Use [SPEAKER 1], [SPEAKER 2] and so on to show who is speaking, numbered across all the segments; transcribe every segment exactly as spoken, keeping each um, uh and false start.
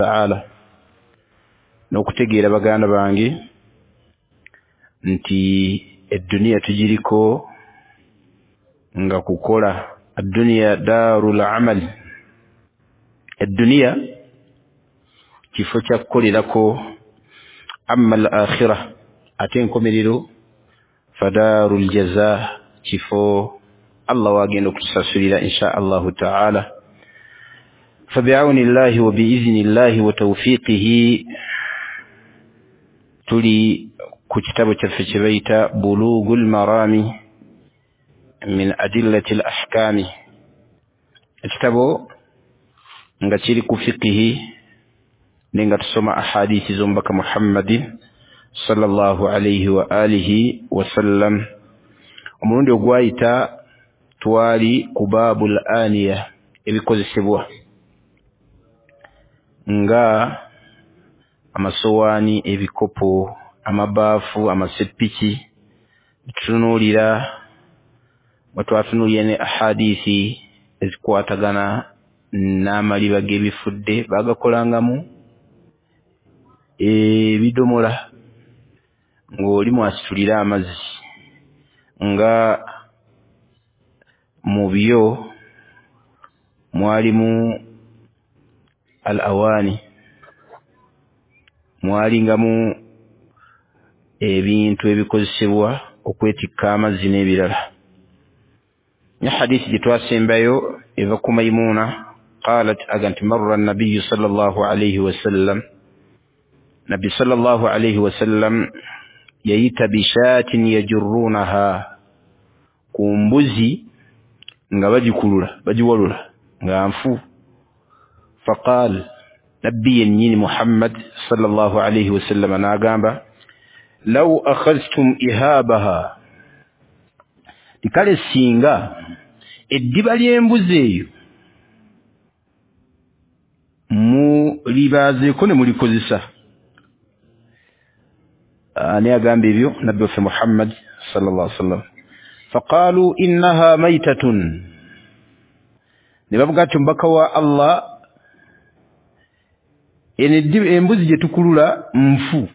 [SPEAKER 1] ta'ala n'okutegeera baganda bange nti eddunia tujiriko nga kukola addunia darul amal eddunia kifo kya kukolerako amma al-akhirah ate enkomerero fadarul jaza kifo Allah wagenda okutusasulira insha Allah ta'ala فبعون الله وبإذن الله وتوفيقه تلي كتاب تفجبيت بلوغ المرام من أدلة الأحكام كتاب نغتيري كفقه نغتسمع أحاديث زنبك محمد صلى الله عليه وآله وسلم ومن يقويت توالي كباب الآنية إبكوز السبوة nga amasowani ebikopo amabafu amasepiki tunulira watwatunulira ne ahadisi ezikwatagana n'amaliba g'ebifudde bagakolangamu ebidomola ng'oli mwasitulira amazzi nga mu byo mwalimu al-awani mwalingamu ebintu ebikozesebwa okwetikka amazzi n'ebirala ne hadisi gitwasembayo eva ku Maimuna qalat aganti marra an-nabiy sallallahu alayhi wa sallam nabi sallallahu alayhi wa sallam yayita bishatin yajurrunaha kumbuzi nga bajikulula bajiwalula nga nfu فقال نبي النين محمد صلى الله عليه وسلم ناغامبا لو أخذتم إهابها لكال السينغا الدبال ينبوزيو مو لبازيكون ملكوزيسا أنا أغامبي بيو نبي في محمد صلى الله عليه وسلم فقالوا إنها ميتة نبقى تنبكوا الله embuzi je tukulula mfu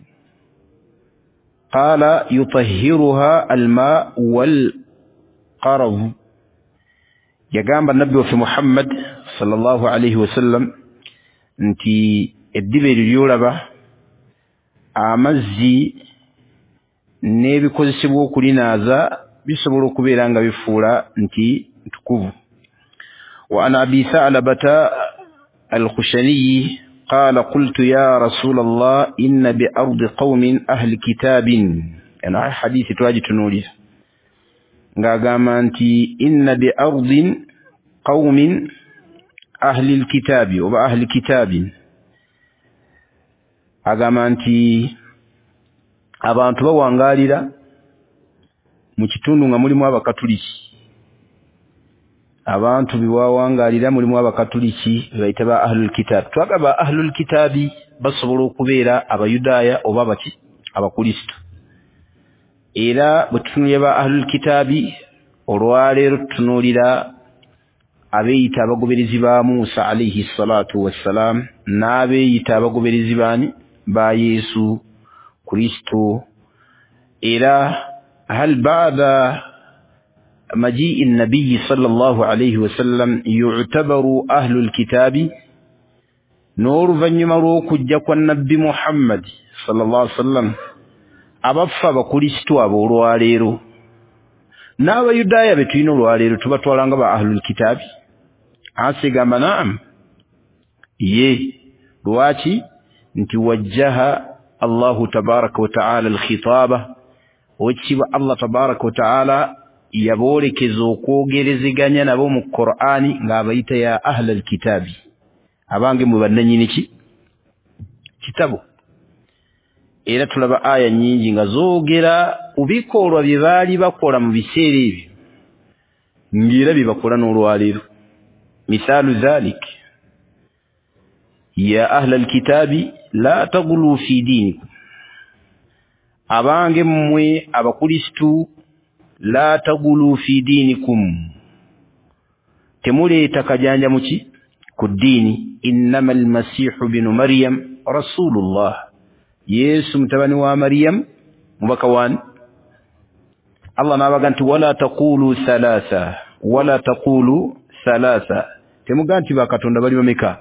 [SPEAKER 1] qala yutahhiruha alma wal qarab yagamba nabbi wa Muhammad sallallahu alayhi wasallam nti eddibe lyolaba amazzi nebikozesebwa okulinaza bisobola okubeera nga bifuula nti ntukuvu wa ana abi sa'labata al-khushani قال قلت يا رسول الله إن بأرض قوم أهل كتاب يعني حديث تواجد تنولي غاغامانتي إن بأرض قوم أهل الكتاب وبأهل كتاب غاغامانتي abantu bawangalira mu kitundu nga mulimu abakatuliki abantu biwawangalira mulimu abakatuliki bayita ba ahlul kitab twagaba ahlul kitabi basobola okubeera abayudaaya oba baki abakristo era butunulira ba ahlul kitabi olwaleero tunulira abeeyita abagoberezi ba Musa alayhi salatu wassalam n'abeeyita abagoberezi bani ba Yesu Kristo era hal ba'da مجيء النبي صلى الله عليه وسلم يعتبر أهل الكتاب نور فنمرو كجاك النبي محمد صلى الله عليه وسلم أبفا بكريستو أبو رواليرو ناوى يدايا بتوينو رواليرو تبطولان غبا أهل الكتاب عاسي غاما نعم يه رواتي نتوجه الله تبارك وتعالى الخطابة وجسب الله تبارك وتعالى yabolekezo okwogerezeganya nabo mu Qur'ani ng'abayita ya ahlal kitabi abange mu bannanyini ki kitabo era tulaba aya nyingi nga zoogera ubikolwa bye baali bakola mu biseera ebyo ngira bibakola n'olwaleero misalu dhalik ya ahlal kitabi la taghlu fi dinikum abange mmwe abakristu la tagulu fi dinikum temule takajanja muki kuddini innama almasihu binu maryam rasulullah yesu mutabani wa maryam mubaka wani Allah nabaga nti wala taqulu thalatha wala taqulu thalatha temuga nti bakatonda bali bameka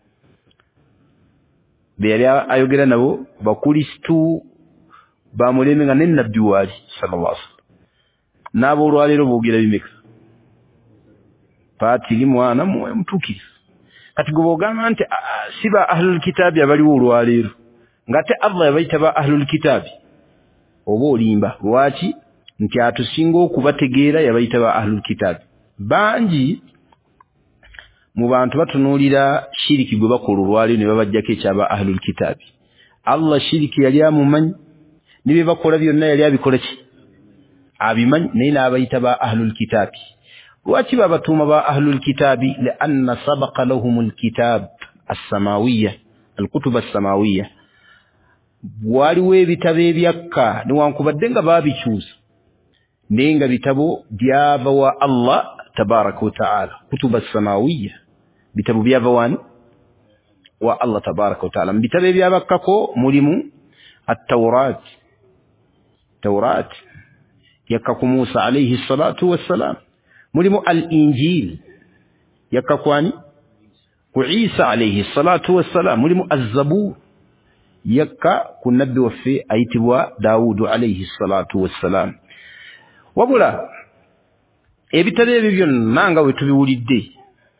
[SPEAKER 1] beyali ayogera nabo bakristu bamulemenga n'ennabbi wali sallallahu alaihi wasallam nabo olwalero boogera bimeka patiri mwana mutukiriza kati gobogamba nti siba ahlul kitabi abaliwo olwalero ngate Allah yabayita ba ahlul kitabi oba olimba lwaki nti atusinga okubategeera yabayita ba ahlul kitabi bangi mu bantu batunuulira shiriki gwe bakola olwalero ne babajjako ekyaba ahlul kitabi Allah shiriki yali amumanyi nibe bakola byonna yali abikola ki abimanyi naye n'abayita ba ahlul kitabi lwaki babatuuma ba ahlul kitabi lianna sabaqa lahum alkitab as-samawiyya alkutub as-samawiyya waliwo ebitabo ebyakka newankubadde nga baabikyusa naye nga bitabo byava wa Allah tabaraka wa ta'ala kutub as-samawiyya bitabo byava wani wa Allah tabaraka wa ta'ala bitabo ebyabakkako mulimu at-tawrat tawrat yakka ku Musa alayhi salatu wassalam mulimu al-injil yakka kwani ku Isa alayhi salatu wassalam mulimu az-zabur yakka ku nabbi waffe ayitibwa Dawudu alayhi salatu wassalam wabula ebitabo ebyo byonna nga we tubiwulidde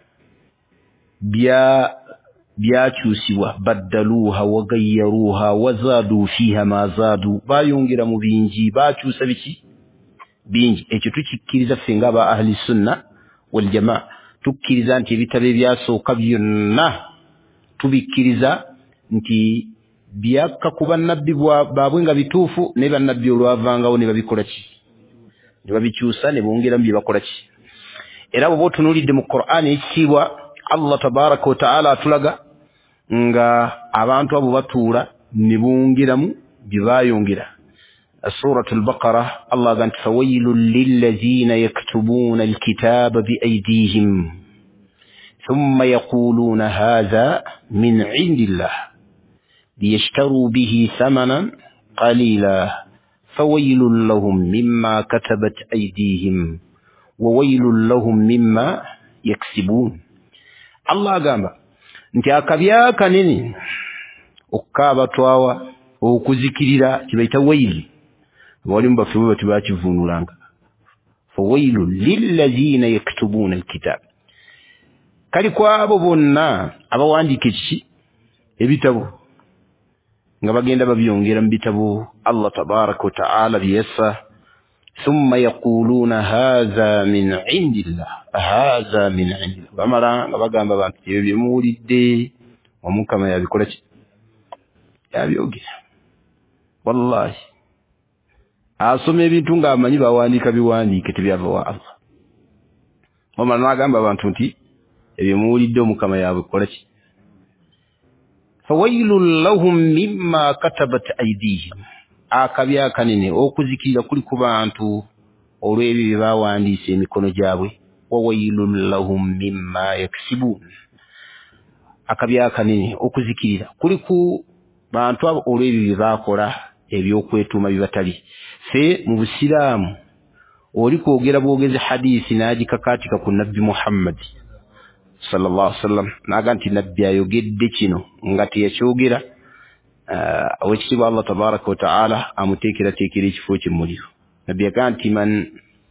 [SPEAKER 1] bya byakyusibwa baddaluha wagayyaruha wazadu fiha ma zadu bayongera mu bingi bakyusa biki bingi ekyo tukikkiriza ffe ng'aba ahli sunna wal jamaa tukkiriza nti ebitabo ebyasooka byonna tubikkiriza nti byakka ku bannabbi baabwe nga bituufu naye bannabbi olwavangawo ne babikola ki ne babikyusa ne bongeramu bye bakola ki era bw'oba otunuulidde mu Qur'ani ekitiibwa Allah tabaraka wa ta'ala atulaga nga abantu abo batuula ne bongeramu bye baayongera سورة البقرة الله قال فويل للذين يكتبون الكتاب بأيديهم ثم يقولون هذا من عند الله ليشتروا به ثمنا قليلا فويل لهم مما كتبت أيديهم وويل لهم مما يكسبون الله قال انت أكبيا كنيني أكابا تواوا وكذكريرا كبيتا ويل walimu baffe bwe batibakivunulanga fawailu lillazina yaktubuna alkitab kali kwabo bonna abawandiika ekiki ebitabo nga bagenda babyongera mu bitabo Allah tabaraka wa ta'ala biyassa thumma yaquluna hadha min indillah hadha min indillah bamala nga bagamba abantu ebyo byemuwulidde omukama yabikola ki yabyogera wallahi asome ebintu nga amanyi bawandiika biwandiike tebyava wa Allah omala n'agamba abantu nti ebyo muwulidde omukama yabikola ki fawailun lahum mimma katabat aydihim akabi akanene okuzikirira kuli ku bantu olw'ebyo bye bawandiise emikono gyabwe wawailun lahum mimma yaksibun akabi akanene okuzikirira kuli ku bantu abo olw'ebyo bye bakola ebyokwetuuma bibatali fe mu busiraamu oli kwogera bwogezi hadisi n'agikakaatika ku nabbi Muhammad sallallahu alaihi wasallam naga nti nabbi ayogedde kino nga teyakyogera owekitiibwa Allah tabaraka wa ta'ala amuteekerateekera ekifo kye muliro nabbi yagaa nti man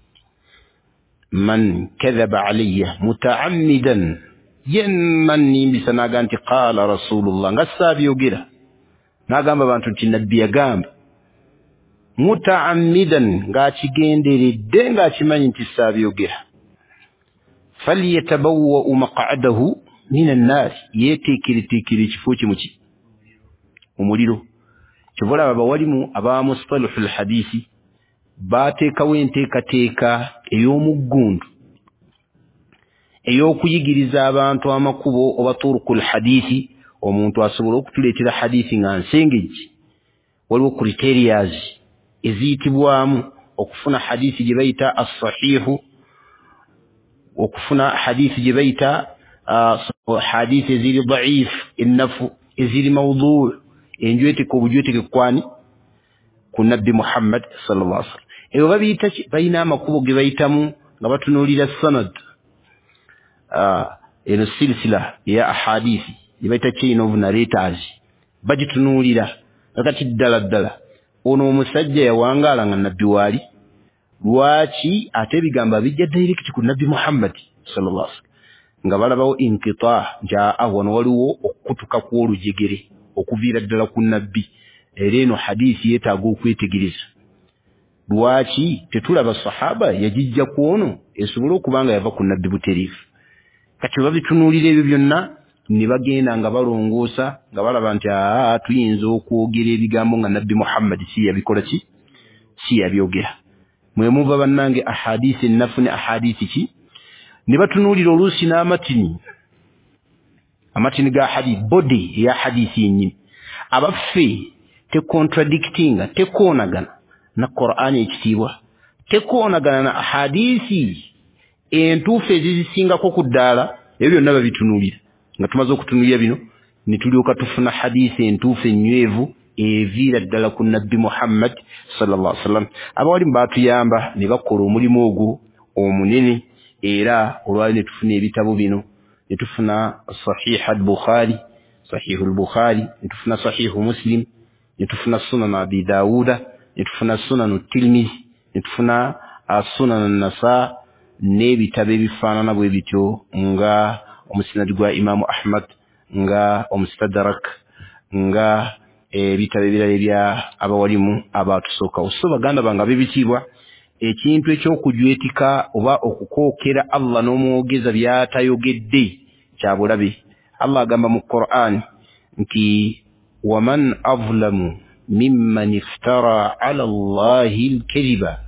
[SPEAKER 1] man kadhaba alayya mutaammidan yenna nimbisa naga nti qaala rasulullah nga saabyogera nagamba abantu nti nabbi yagamba mutaammidan ng'akigenderedde ng'akimanyi nti saabyogera falyatabawwa'u maq'adahu min an-nar yeteekereteekere ekifo kye muki omuliro kyobulaba bawalimu aba mustalahul hadisi baateekawo enteekateeka ey'omuggundu ey'okuyigiriza abantu amakubo oba turukul hadisi omuntu asobola okutuleetera hadisi nga nsengejje waliwo criterias eziyitibwamu okufuna hadisi gye bayita as-sahihu okufuna hadisi gye bayita hadith eziri dhaif ennafu eziri mawdhu enjwete ko bujwete ke kwani ku nabbi Muhammad sallallahu alaihi wasallam eyo babiyita bayina amakubo ge bayitamu nga batunulira sanad ah eno silsila ya ahadithi ibaita chain of narrators bajitunulira akati ddala ddala ono omusajja yawangala nga nabbi wali lwaki ate bigamba bijja direct ku nabbi Muhammad sallallahu alaihi wasallam nga balabawo inqita ja awon waliwo okutuka ku olujegere okuvira ddala ku nabbi era eno hadithi yetaaga okwetegereza lwaki tetulaba sahaba yajijja kuono esobola okubanga yava ku nabbi buterifu kati babitunulira ebyo byonna ne bagenda nga balongoosa nga balaba nti aa tuyinza okwogera ebigambo nga nabbi Muhammad si yabikola ki si yabyogera mwe muva bannange ahadisi ennafu ne ahadisi ki ne batunulira oluusi n'amatini amatini ga hadith body ya hadisi yennyini abaffe te contradicting te koonagana na Qur'an ekitiibwa te koonagana na ahadisi entuufu ezizisingako ku ddaala ebyo byonna babitunulira nga tumaze okutunulira bino ne tulyoka tufuna hadisi entuufu ennywevu eviira ddala ku nabbi Muhammad sallallahu alaihi wasallam abawali mbatuyamba ne bakola omulimu ogwo omunene era olwali ne tufuna ebitabo bino ne tufuna sahih al-Bukhari sahih al-Bukhari ne tufuna sahih Muslim ne tufuna sunan Abi Dawuda ne tufuna sunan at-Tirmidhi ne tufuna sunan an-Nasa n'ebitabo ebifaanana bwe bityo nga omusnad gwa Imam Ahmad nga omustadrak nga ebitabo ebirala ebya abawalimu abatusooka oso baganda banga bibitibwa ekintu ekyokujwetika oba okukookera Allah n'omwogeza byatayogedde kyabulabe Allah agamba mu Qur'an nti waman azlamu mimman iftara ala Allahi al-kadhiba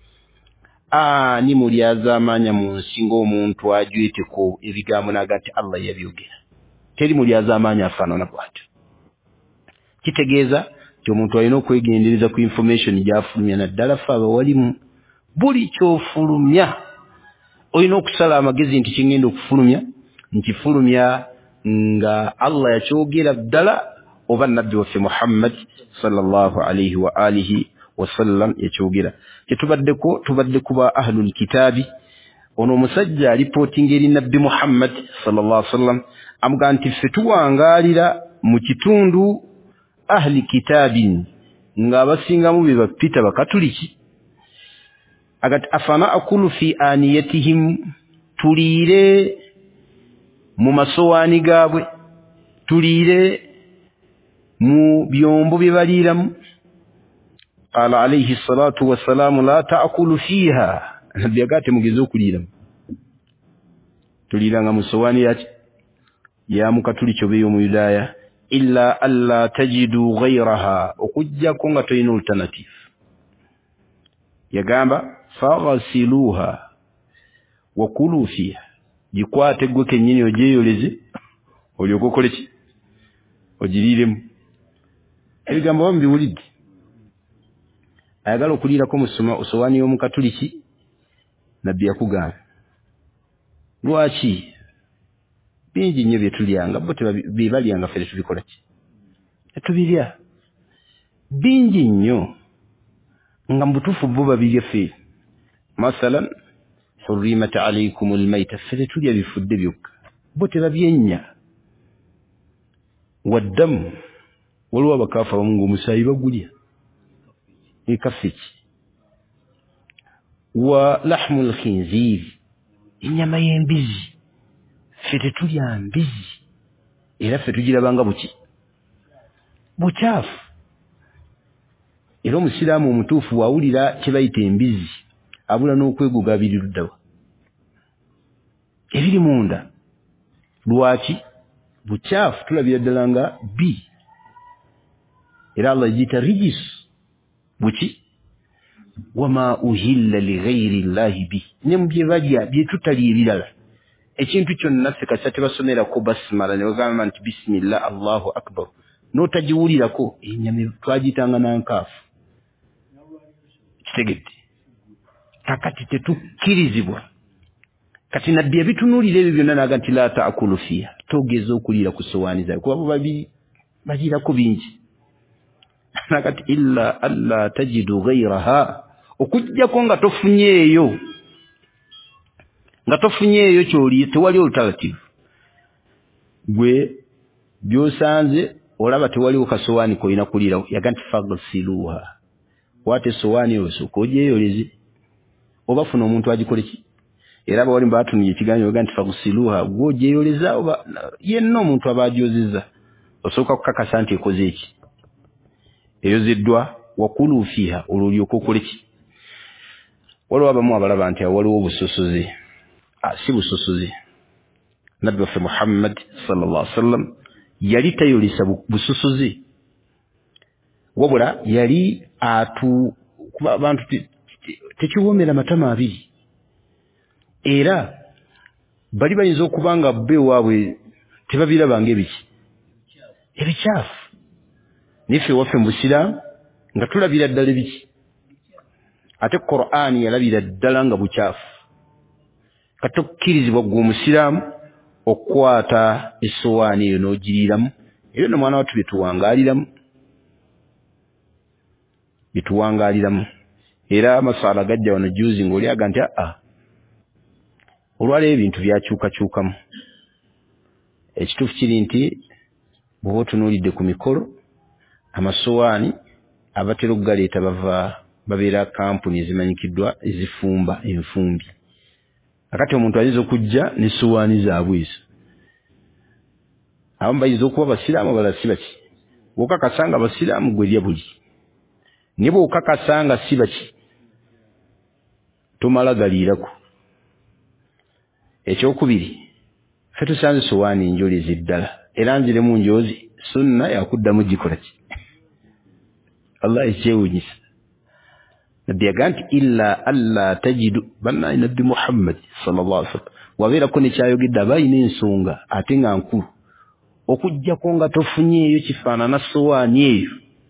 [SPEAKER 1] ani mulyazamanya mu nsingo omuntu ajweteko ebigambo nagati Allah yabyogera teri mulyazamanya afaanana bwatyo kitegeeza nti omuntu alina okwegendereza ku information gyafulumya naddala fe abawalimu buli kyofulumya olina okusala amagezi nti kingenda okufulumya nkifulumya nga Allah yakyogera ddala oba nabbi waffe Muhammad sallallahu alaihi wa alihi wasallam yakyogera kyetubaddeko tubadde kuba ahlul kitaabi ono omusajja alipotinga eri nabbi Muhammad sallallahu alaihi wasallam amuga nti ffe tuwangaalira mu kitundu ahli kitaabin nga abasingamu be bapita bakatuliki agati afana akulu fi aniyatihim tuliire mu masowaani gaabwe tuliire mu byombo bye baliiramu qala alayhi salatu wassalamu la ta'kulu fiha nabbi agate mugeze okuliiramu tuliiranga mu sowaani yaki ya mukatuli kyobeyo mu Yudaya illa alla tajidu ghayraha okujjako nga toyina alternative yagamba faghsiluha wa kulu fiha jikwate gwe kennyini ojeyoleze olyokokole ki ogiriiremu ebigambo bambiwulidde ayagala okuliirako musoma osowaani y'omukatuliki nabbi yakugamba lwaki bingi nnyo bye tulyanga bo bye balyanga ffe tubikola ki tetubirya bingi nnyo nga mu butuufu bo babirya ffe masalan hurrimat alaykum almayta ffe tetulya bifudde byokka bo tebabyennya waddamu waliwo abakaafu abamu ng'omusaayi bagulya ekafiki wa lahmu alkhinzir ennyama y'embizi ffe tetulya mbizi era ffe tugirabanga buki bukyafu era omusiraamu omutuufu wawulira kye bayita embizi abula n'okweguga biriruddawa ebiri munda lwaki bukyafu tulabira ddala nga bi era Allah yagiyita rijis buki wama uhilla lighairi llahi bi ne mu bye balya bye tutali ebirala ekintu kyonna ffe kasa tebasomerako basmala ne bagamba nti bisimillah allahu akbar n'otagiwulirako ennyama twagiyitanga nankaafu kitegedde kakati tetukkirizibwa kati nabbi yabitunuulira ebyo byonna naga nti la taakulu fiha togeza okulira ku sowaani zaabwe kuba bo babiri bagirako bingi nakati illa alla tajidu ghayraha okujjako nga tofunyeeyo nga tofunyeeyo kyoli tewali alternative gwe byosanze olaba tewaliwo kasowaani koyina kulirawo yaga nti fagsiluha wate sowaani yo sooka ogyeyoleze oba funa omuntu agikoleki era bawali mbatunye ekiganjo yaga nti fagsiluha gwe ogyeyoleza oba yenna omuntu aba agyozezza osooka kukakasa nti ekoze eki eyozeddwa wakulu fiha olulyoka okoleki waliwo abamu abalaba nti waliwo obusosoze si busosoze nabbi waffe Muhammad sallallahu alaihi wasallam yali tayolesa busosoze wabula yali atu kuba abantu tekiwoomera matama abiri era bali bayinza okubanga bbe waabwe tebabirabanga ebiki ebikyafu nife waffe mu Busiraamu nga tulabira ddala ebiki ate Qur'ani yalabira ddala nga bukyafu kati okkirizibwa gwe Omusiraamu okukwata essowaani eyo n'ogiriiramu ebyo no mwana wattu byetuwangaaliramu byetuwangaaliramu era amasaala gajja wano juzi ng'oli aga nti aa olwaleero ebintu byakyukakyukamu ekituufu kiri nti bw'oba otunuulidde ku mikolo amasowaani abatera okugaleeta bava babeera kampuni ezimanyikiddwa ezifumba enfumbi akati omuntu ayinza okujja n'essowaani zaabwe ezo abamu bayinza okuba basiraamu abalala si baki bw'okakasanga basiraamu gwe lya buli naye bw'okakasanga si baki tomala galiirako ekyokubiri ffe tusanze essowaani njolezi ddala era nziremu njozi sunna yakuddamu gikola ki Allah ekyewuunyisa nabbi yaga nti illa alla tajidu bannaye nabbi Muhammad sallallahu alaihi wasallam wabeerako nekyayogedde aba ayina ensonga ate nga nkulu okujjako nga tofunyeeyo kifaanana sowaani eyo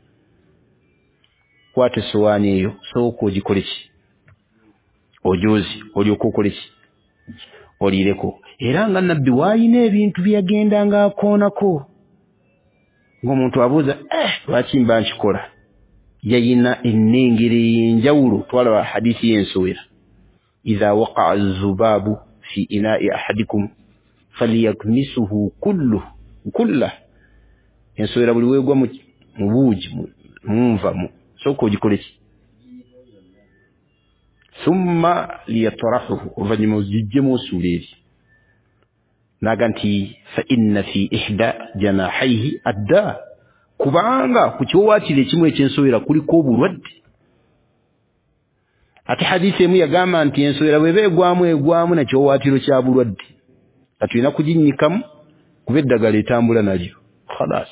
[SPEAKER 1] kwata essowaani eyo sooka ogikole ki ojozi olyoka okole ki oliireko era nga nabbi waayina ebintu byeyagendanga akoonako ng'omuntu abuuza eh lwaki mba nkikola yayina ennengero ey'enjawulo twalaba hadiisi y'ensowera idha waqa'a zubaabu fi inaa'i ahadikum falyakmisuhu kulluhu kullahu ensowera buli weegwa mu buugi munva mu sooka ogikole ki thumma liyatrahuhu oluvannyuma ogiggyemu osuula eri naga nti fa inna fi ihda janahaihi adda kubanga ku kyowaatiro ekimu ekyensowera kuliko obulwadde ate hadiisi emu yagamba nti ensowera bw'eba egwamu egwamu nakyowaatiro kya bulwadde nga tulina kuginnyikamu kuba eddagala etambula nalyo khalas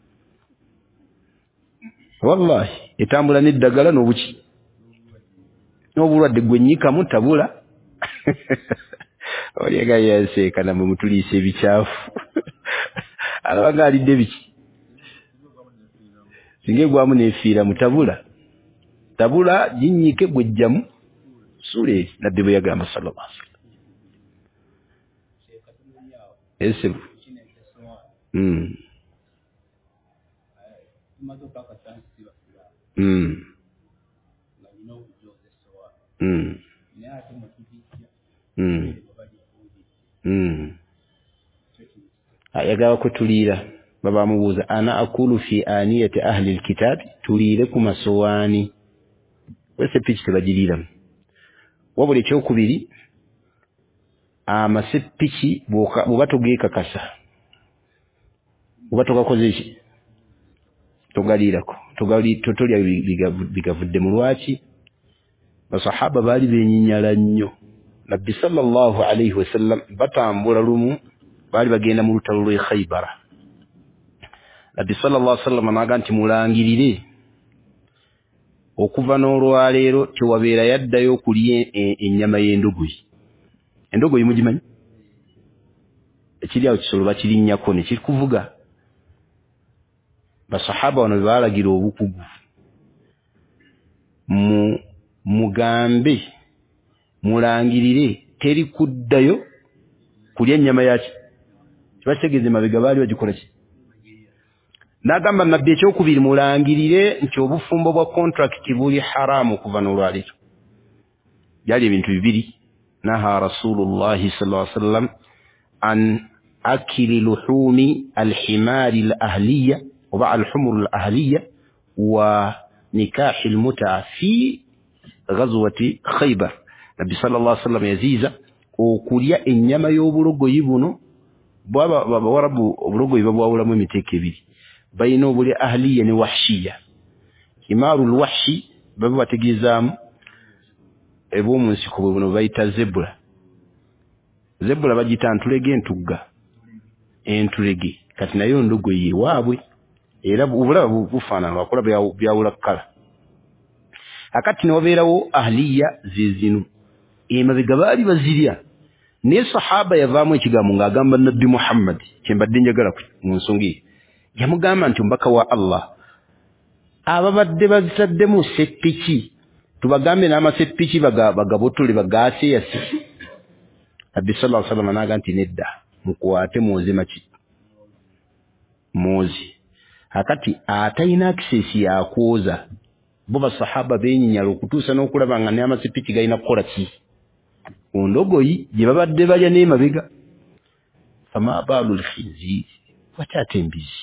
[SPEAKER 1] wallahi etambula n'eddagala n'obuki n'obulwadde gwennyikamu tabula olyaga yanseeka namwe mutuliisa ebikyafu alaba ng'alidde biki singa egwamu neefiira mutabula tabula ginnyike gwejjamu suula eri nabbi bwe yagamba sallallahu alaihi wasallam esebu mm. mm. mm. mm. mm. ayagala kutuliira baba mubuuza ana akulu fi aniyati ahli alkitabi tuliire ku masowaani wesepiki tebagiriiramu wabula ekyokubiri amasepiki bw'oba togeekakasa oba togakoze ki togaliirako totolya bigavudde mu lwaki basahaba baali benyinyala nnyo nabbi sallallahu alaihi wasallam batambula lumu baali bagenda mu lutalo lw'e Khaybara nabbi sallallahu alaihi wasallam n'aga nti mulangirire okuva n'olwaleero tewabeera yaddayo okulya ennyama y'endogoyi endogoyi mugimanyi ekiri awo kisolo bakirinnyako ne kiri kuvuga basahaba bano bebaalagira obukugu mu mugambe mulangirire teri kuddayo kulya ennyama yaki bategeze mabega bali bagikola ki nagamba nabbi ekyokubiri mulangirire nti obufumbo bwa contract buli haramu kuva n'olwaliro byali ebintu bibiri naha rasulullahi sallallahu alaihi wasallam an akili luhumi alhimari alahliya wa alhumur alahliya wa nikah almut'a fi ghazwati khaybar nabbi sallallahu alaihi wasallam yaziza okulya ennyama y'obulogoyi buno bwaba bawarabu obulogoyi babwawulamu emiteeko ebiri bayina obuli ahliya ne wahshiya himaru alwahshi baba bategezaamu ebo munsiko buno bayita zebra zebra bagita ntulege entugga entulege kati nayo ndogoyi waabwe era obulaba bufaanana wakola byawula kala akati nobeerawo ahliya zizinu emabega baali bazirya ne sahaba yavaamu ekigambo ng'agamba nabbi Muhammad kyembadde njagala mu nsonga yamugamba nti mbaka wa Allah ababadde bazitaddemu seppiki tubagambe n'amaseppiki bagabotole bagaase yasi nabbi sallallahu alaihi wasallam n'agamba nti nedda mukwate muoze maki muoze akati atayina access yakwoza bo basahaba benyinyala okutuusa n'okulaba nga n'amaseppiki galina kukola ki ondogoyi gye babadde balya n'emabega fama baalu lkhinziri wakyate embizi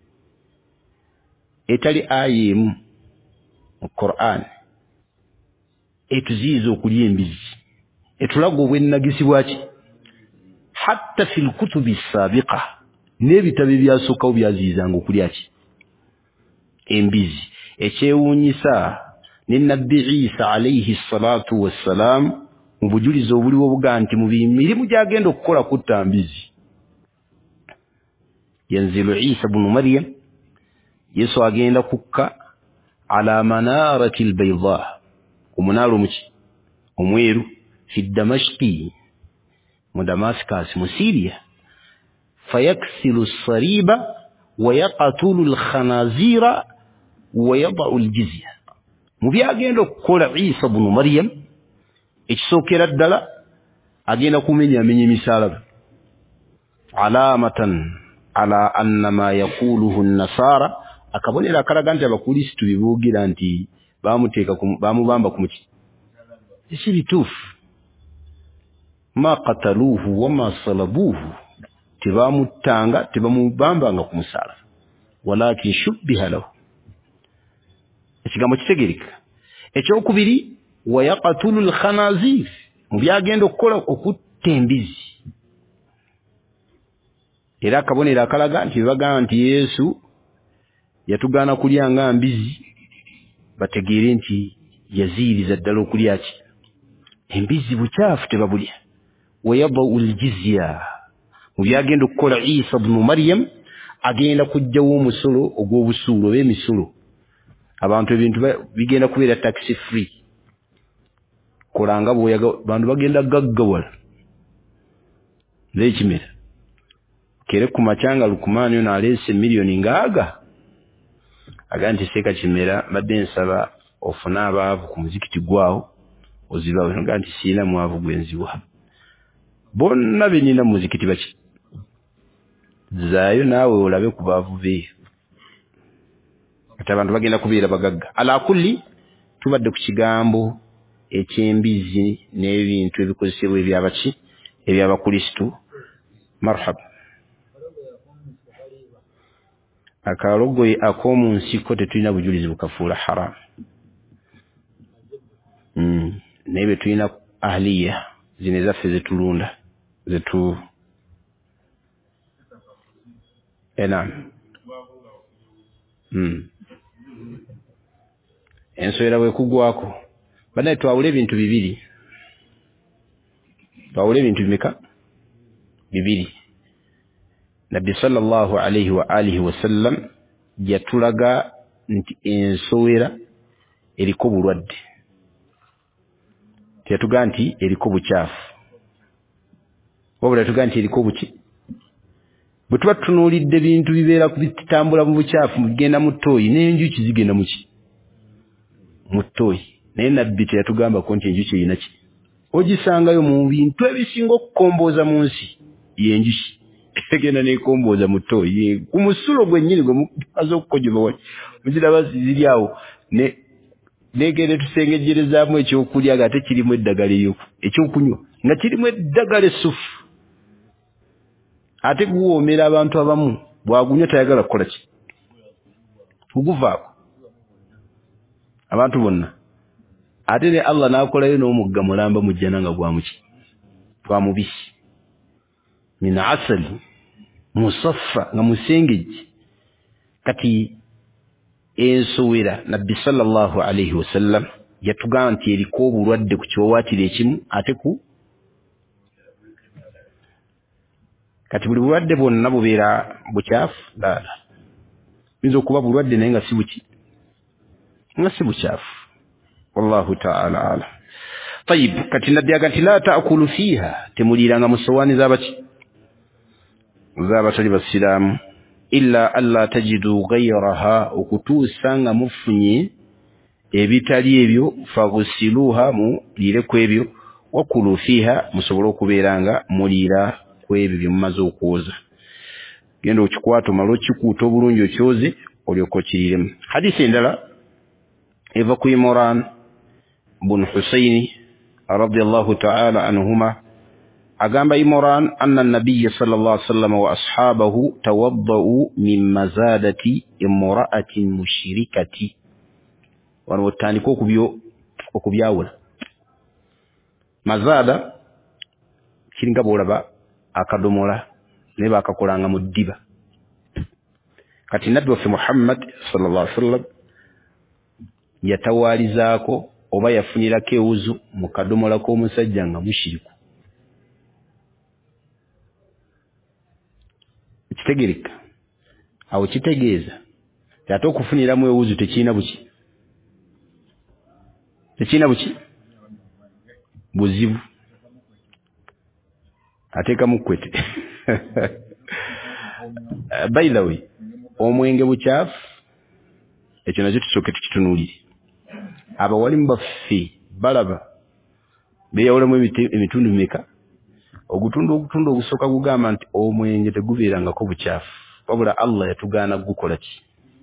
[SPEAKER 1] etali ayemu mu Qur'an etuziiza okulya embizi etulaga obwennagisi bwaki hatta fil kutubi sabiqa n'ebitabo ebyasookawo byaziizanga okulya ki embizi ekyewuunyisa ne nabbi Isa alayhi salatu wassalam mu bujulizi obuliwo obuga nti mu mirimu gy'agenda okukola kutta mbizi yanzilu Isa ibn Maryam Yesu agenda kukka ala manarati albayda omunaala omuki omweru fi Damashqi mu Damascus mu Syria fayaksilu as-sariba wa yaqtulu al-khanazira wa yada'u al-jizya mu byagenda okukola Isa ibn Maryam ekisookera ddala agenda kumenya amenya emisalaba alamatan ala anna ma yaquluhu an-nasara akabonera akalaga nti abakristu bibuugira nti bamuteeka bamubamba ku muki esi bituufu ma qataluhu wa ma salabuhu tebamutanga tebamubambanga ku musalaba walakin shubbiha lahu ekigambo kitegereka ekyokubiri wa yaqtulu al-khanazir mu byagenda okukola okutta embizi era akabonera akalaga nti bagamba nti Yesu yatugaana kulya nga mbizi bategeere nti yaziiriza ddala okulya ki embizi bukyafu tebabulya wayadau al-jizya mu byagenda okukola Isa ibn Maryam agenda kujjawo omusolo ogw'obusuulu oba emisolo abantu ebintu bigenda kubeera tax free kolanga bwoyaga bantu bagenda gaggawala n'ekimera kere ku macanga lukumani ono aleese miliyoni ngaaga aganti seka kimera badde nsaba ofuna abaavu ku muzikiti gwawo ozibawe nganti siina mwavu gwenziwa bonna benina muzikiti baki zaayo naawe olabe ku baavu be ate abantu bagenda kubeera bagagga ala kulli tubadde ku kigambo ekyembizi n'ebintu ebikozesebwa ebyabaki ebyabakristu marhaba akalogoyi ak'omu nsiko tetulina bujulizi bukafuula haram mm. naye bwe tulina ahliya zino ezaffe zetulunda zetu enam mm. ensowera bwekugwako banaye twawula ebintu bibiri twawula ebintu bimeka bibiri nabbi sallallahu alayhi wa alihi wa sallam yatulaga nti ensowera eriko bulwadde yatuga nti eriko bukyafu wabula yatuga nti eriko buki bwe tuba tutunuulidde bintu bibeera kubitambula mu bukyafu mugenda mu ttooyi n'enjuki zigenda muki mu ttooyi naye nabbi teyatugambako nti enjuki erina ki ogisangayo mu bintu ebisinga okukombooza mu nsi y'enjuki egenda nekomboza muto ye kumusulo gwennyini gwe mukazo okukojoba wali muzira baziri awo ne negende tusengejerezaamu ekyokulya gate kirimu eddagala eryo ekyokunywa nga kirimu eddagala essufu ate guwoomera abantu abamu bwagunywa tayagala kukola ki kuguvaako abantu bonna ate ne Allah n'akolayo n'omugga mulamba mujjana nga gwamuki gwamubisi min asali musaffa nga musengeji kati ensowera nabbi sallallahu alayhi wasallam yatugamba nti eriko obulwadde ku kyowaatiro ekimu ate ku kati buli bulwadde bwonna bubeera bukyafu dala binza okuba bulwadde naye nga si buki nga si bukyafu wallahu ta'ala alam tayib kati nabbi agati la ta'kulu fiha temuliranga mu sowani z'abaki z'abatali basiraamu illa alla tajidu ghayraha okutuusa nga mufunye ebitali ebyo fagusiluha mulire ku ebyo wakulu fiha musobole okubeera nga mulira ku ebyo bye mumaze okwoza genda okikwata omala okikuuta obulungi okyoze olyoka okiriremu hadisi endala eva ku Imran bun Husaini radiyallahu ta'ala anhuma agamba Imran anna an-nabiy sallallahu alayhi wasallam wa ashabahu tawaddau min mazadati imra'atin mushrikati wano tandika okubyo okubyawula mazada kiringa bolaba akadomola ne bakakolanga mu ddiba kati nabbi wa Muhammad sallallahu alayhi wasallam yatawalizaako oba yafunirako ewuzu mu kadomola k'omusajja nga mushiriku kitegereka awo kitegeeza ate okufuniramu ewuzu tekiina buki tekiina buki buzibu ateekamu kwete by the way omwenge bukyafu ekyo nakyo tusooke tukitunuulire abawalimu baffe balaba beeyawulamu emitundu meka ogutundu ogutundu ogusooka gugamba nti omwenge tegubeerangako bukyafu wabula Allah yatugaana gukola ki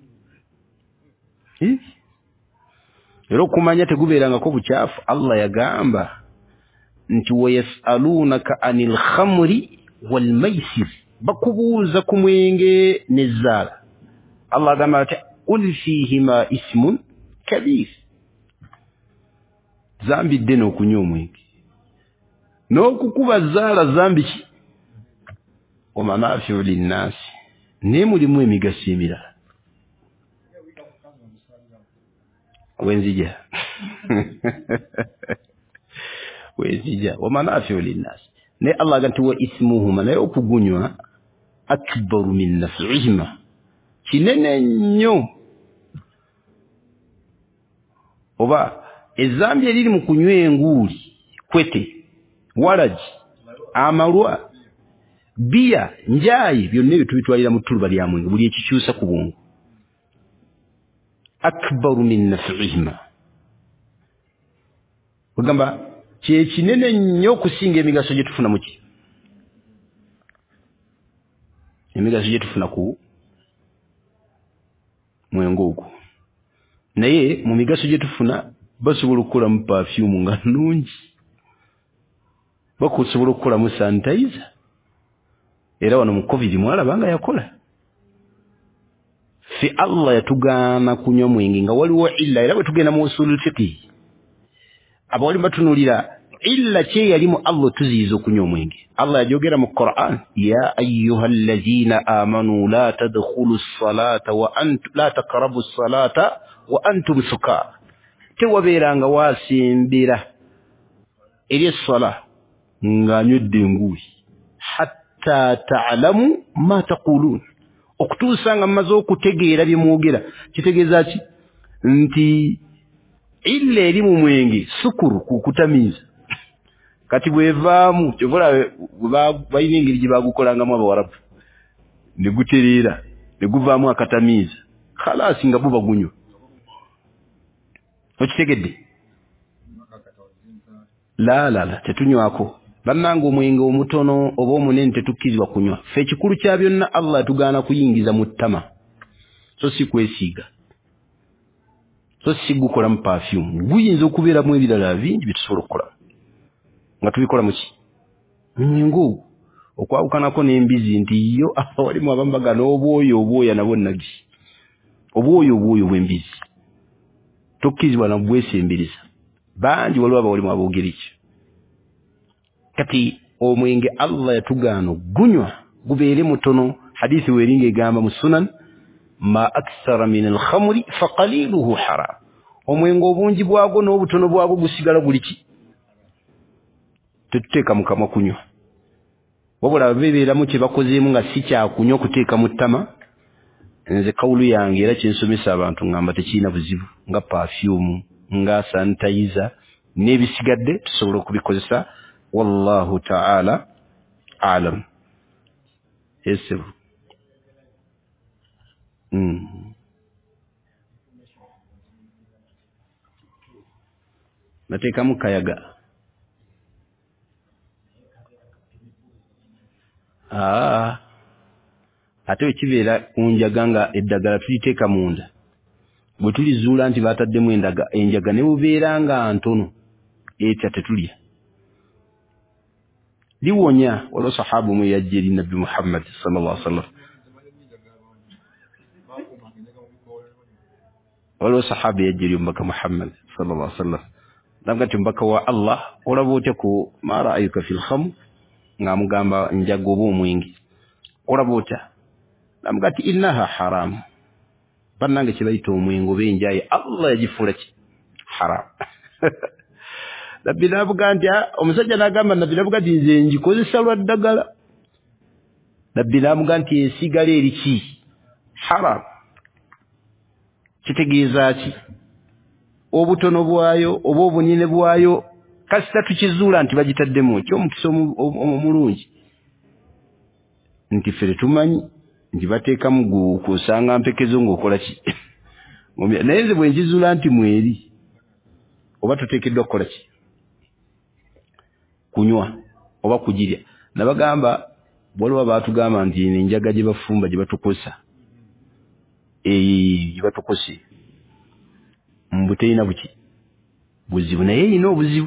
[SPEAKER 1] era okumanya tegubeerangako bukyafu Allah yagamba nti wayasalunaka anil khamri wal maisir bakubuuza ku mwenge n'ezzaala Allah agamba ati qul fihima ismun kabir zambi ddene okunywa omwenge n'okukuba zaala zambi ki wa manafi'u linnaasi ne mulimu emigaso emirala wenzija wenzija wa manafi'u linnaasi ne Allah ganti wa ismuhuma naye okugunywa akbaru min naf'ihima kinene nnyo oba ezambi eriri mu kunywa enguuli kwete walaji amalwa bia njayi byonna ebyo tubitwalira mu ttuluba lya mwenge buli ekikyusa ku bwongo akbaru min naf'ihima ogamba kye kinene nnyo okusinga emigaso gye tufuna muki emigaso gye tufuna ku mwenge ogwo naye mu migaso gye tufuna basobola okukolamu perfume nga nnungi bakusobola okukolamu sanitizer era wano mu covid mwalaba nga yakola fi Allah yatugaana kunywa mwenge nga waliwo illa era bwe tugenda mu usulul fiqh abawali batunulira illa kye yalimu Allah tuziiza okunywa omwenge Allah yajogera mu Qur'an ya ayyuhalladhina amanu la tadkhulu as-salata wa antum la taqrabu as-salata wa antum sukara tewabeeranga waasimbira eri essala ng'anywedde enguuli hatta ta'lamu ma taqulun okutuusa nga mmaze okutegeera bye mwogera kitegeeza ki nti illa eri mu mwenge sukuru kukutamiiza kati bwevaamu kyovola balina engeri gye bagukolangamu abawarabu ne gutereera ne guvaamu akatamiiza khalaasi nga bo bagunywa okitegedde la la la tetunywako bannanga omwenge omutono oba omunene tetukkizibwa kunywa ffe ekikulu kya byonna Allah atugaana kuyingiza mu ttama so si kwesiiga so si gukola mu perfume guyinza okubeeramu ebirala bingi bitusobola okukola nga tubikola muki omwengo okwawukanako n'embizi nti yo walimu abamu bagana obwoyo obwoya nabwo nagi obwoyo obwoyo bw'embizi tokkizibwa na bwesembereza bangi waliwo abawalimu aboogera ekyo kati omwenge Allah yatugaana gunywa gubeere mutono hadithi weringa egamba mu sunan ma akthara min alkhamri faqaliluhu haram omwenge obungi bwago n'obutono bwago gusigala guli ki tetuteeka mu kamwa kunywa wabula bebeeramu kye bakozeemu nga si kyakunywa okuteeka mu ttama nze kawulu yange era kyensomesa abantu ngamba tekirina buzibu nga perfume nga sanitizer n'ebisigadde tusobola okubikozesa wallahu ta'ala alam yesebu mm. nateekamu kayaga aa ate wekibeera kunjaga nga eddagala tuliteeka munda bwe tulizuula nti baataddemu endaga enjaga ne bubeera nga ntono etya tetulya liwonya waliwo sahaba omwe yajja eri nabbi Muhammad sallallahu alaihi wasallam waliwo sahaba yajja eri omubaka Muhammad sallallahu alaihi wasallam nabga ti mbaka wa Allah olaba otya ku ma ra'ayuka fil khamr ng'amugamba njaga oba omwenge olaba otya namga ti innaha haram bannange kye bayita omwenge oba enjaye Allah yagifuula ki haram nabbi n'avuga nti omusajja n'agamba nabbi n'avuga nti nze ngikozesa lwa ddagala nabbi n'amuga nti esigala eri ki haram kitegeeza ki obutono bwayo oba obunene bwayo kasita tukizuula nti bagitaddemu ekyomukisa omulungi nti ffe tetumanyi nti bateekamu kusanga mpekezo ng'okola ki naye nze bwe nkizuula nti mweri oba tuteekeddwa kukola ki kunywa oba kugirya nabagamba waliwo abaatugamba nti enjaga gye bafumba gye batukosa gye batukose mbu terina buki buzibu naye erina obuzibu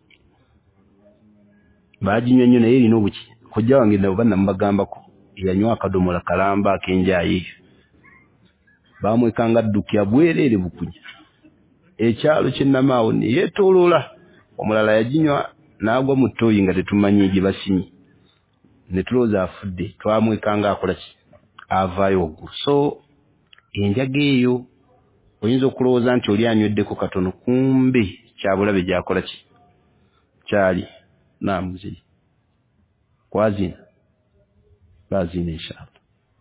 [SPEAKER 1] baaginywa nnyo naye erina obuki kojja wange nabo bannamubagambako yanywa akadomola kalamba ak'enjaayo eyo baamwekanga addukya bwereere bukunya ekyalo kyennamaawo ne yeetooloola omulala yaginywa n'agwa mu ttooyi nga tetumanyi gye basimye ne tulowooza afudde twamwekanga akola ki avaayo waggulu so enjaga eyo oyinza okulowooza nti oli anyweddeko katono kumbe kyabulabe gyakola ki kyali naamuziri kwazina bazina inshallah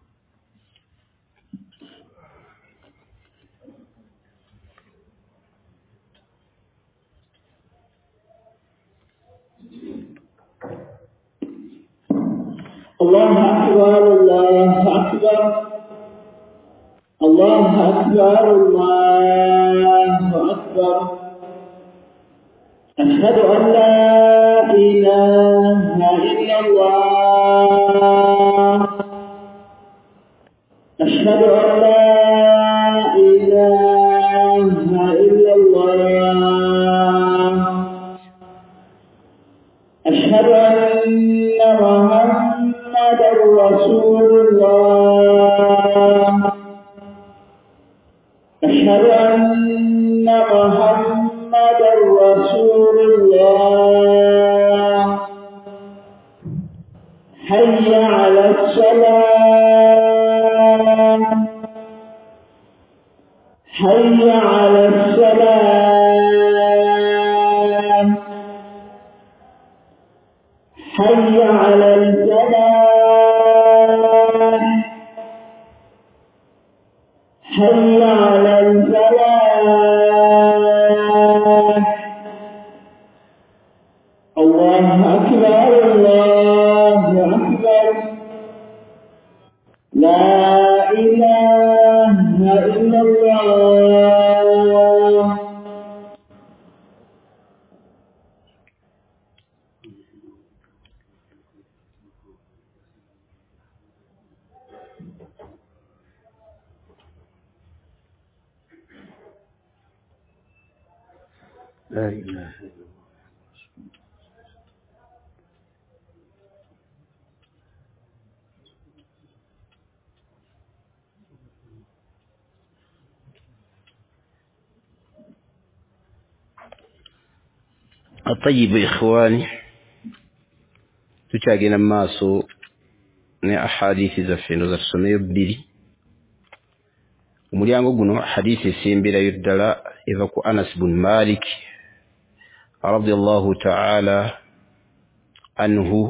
[SPEAKER 2] الله أكبر الله أكبر الله أكبر الله أكبر أشهد أن لا إله إلا الله أشهد أن لا إله إلا الله أشهد أن محمدا رسول الله أشهد أن محمدا رسول الله حي على الصلاة حي على الصلاة حي على الفلاح حي على الفلاح الله أكبر الله أكبر لا إله إلا الله
[SPEAKER 1] لا إله إلا الله. الطيب إخواني تشاغينا ماسو ne ahadisi za fino za tusomero bbiri omulyango guno hadisi esimbira yuddala eva ku Anas bin Malik radiyallahu ta'ala anhu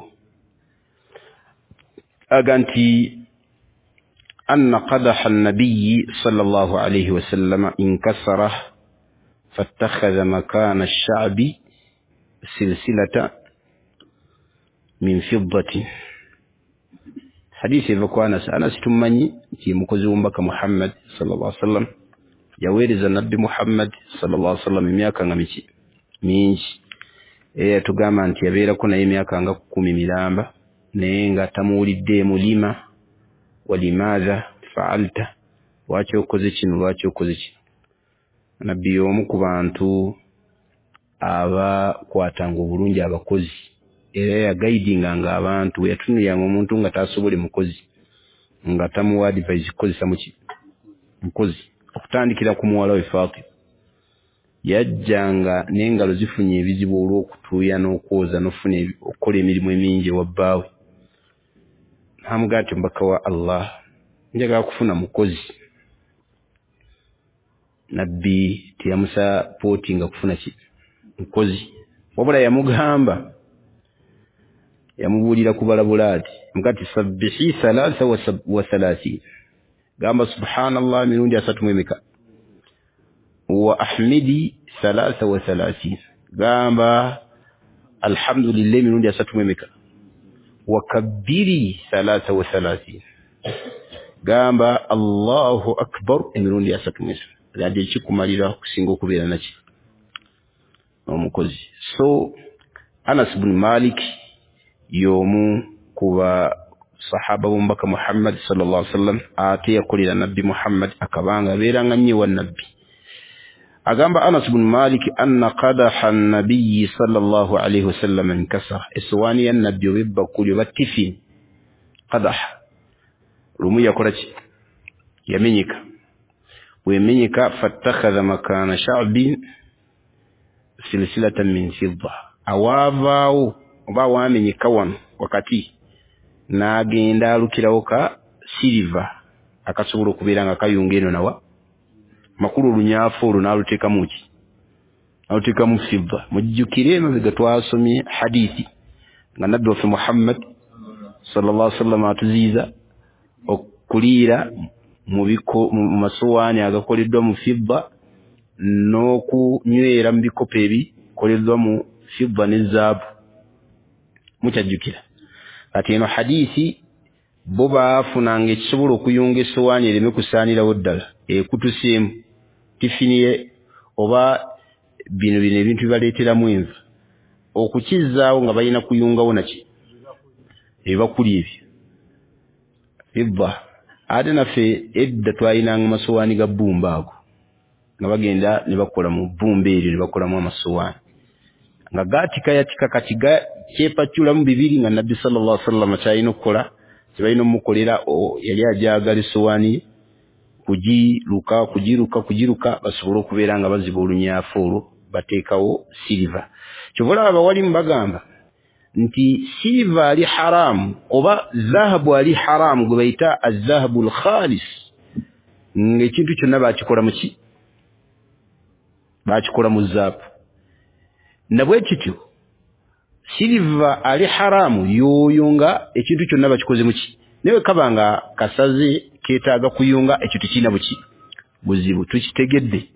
[SPEAKER 1] aganti anna qadaha an-nabiy sallallahu alayhi wa sallam inkasara fattakhadha makana ash-sha'bi silsilata min fiddatin. Hadisi eva ku Anas Anas tumanyi ti mukozi w'omubaka Muhammad sallallahu alaihi wasallam yaweereza nabbi Muhammad sallallahu alaihi wasallam emyaka nga miki mingi era tugamba nti yabeerako naye emyaka nga kumi miramba naye nga tamuwulidde mulima walimaadha fa'alta lwaki okoze kino lwaki okoze kino. Nabbi omu ku bantu abakwatanga obulungi abakozi era yagaidinganga abantu yatunuyanga omuntu nga tasobole mukozi nga tamuwa advice kozesa muki mukozi okutandikira ku muwala we Fatima yajjanga n'engalo zifunye ebizibu olw'okutuuya n'okwoza n'ofuna okukola emirimu emingi wabbaawe namugati mbaka wa Allah njagala kufuna mukozi. Nabbi teyamusapootinga kufuna ki mukozi wabula yamugamba yamubulira kubala bulati mkati sabbihi thalatha wa thalathina gamba subhanallah mirundi asatu mwemeka wa ahmidi thalatha wa thalathina gamba alhamdulillah mirundi asatu mwemeka wa kabbiri thalatha wa thalathina gamba Allahu akbar mirundi asatu mwemeka ladi chikumalira kusinga okubeera naki omukozi. So Anas bin Malik yomu kuba sahaba b'omubaka Muhammad sallallahu alaihi wasallam ate yakolera nabbi Muhammad akabanga abeeranga nnyo wa nabbi. Agamba Anas bin Malik anna qadaha an-nabiy sallallahu alaihi wasallam inkasara eswani ya nabbi webba kuli batifin qadaha rumu yakola ki yamenyika wemenyika fattakhadha makana sha'bin silsilatan min fidda awavao oba wamenyeka wano wakati n'agenda alukirawo ka silver akasobola okubeera nga kayunga eno nawa makulu olunyafu olwo n'aluteeka muki aluteeka mu fidda. Mujjukire emabega twasomye hadithi nga nabbi waffe Muhammad sallallahu alaihi wasallam atuziiza okuliira mu biko mu masowaani agakoleddwa mu fidda n'okunywera mu bikopo ebikoleddwa mu fidda ne zaabu. Mukyajjukira ati eno hadithi bo baafunanga ekisobola okuyunga essowaani ereme kusaanirawo ddala ekutuseemu tifiniye oba bino bino ebintu bibaleeteramu enva okukizzaawo nga balina kuyungawo naki ebibakuli ebyo fidda. Ate naffe edda twalinanga amasowaani ga bbumba ago nga bagenda ne bakola mu bbumba eryo ne bakolamu amasowaani nga gatika yatika kati ga kyepaculamu bibiri nga nabbi sallallahu alaihi wasallam kyalina okukola kyebalina omukolera yali ajagala essowaani kugiruka kugiruka kugiruka basobole okubeera nga baziba olunyafu olwo bateekawo silver. Kyobola abawalimu bagamba nti silver ali haramu oba zahabu ali haramu gwe bayita azahabu alkhalis ng'ekintu kyonna bakikola muki bakikola mu zaabu nabwe kityo silver ali haramu yoyo ekintu kyonna bakikoze muki naye kabanga kasaze keetaaga kuyunga ekintu kirina buki buzibu tukitegedde.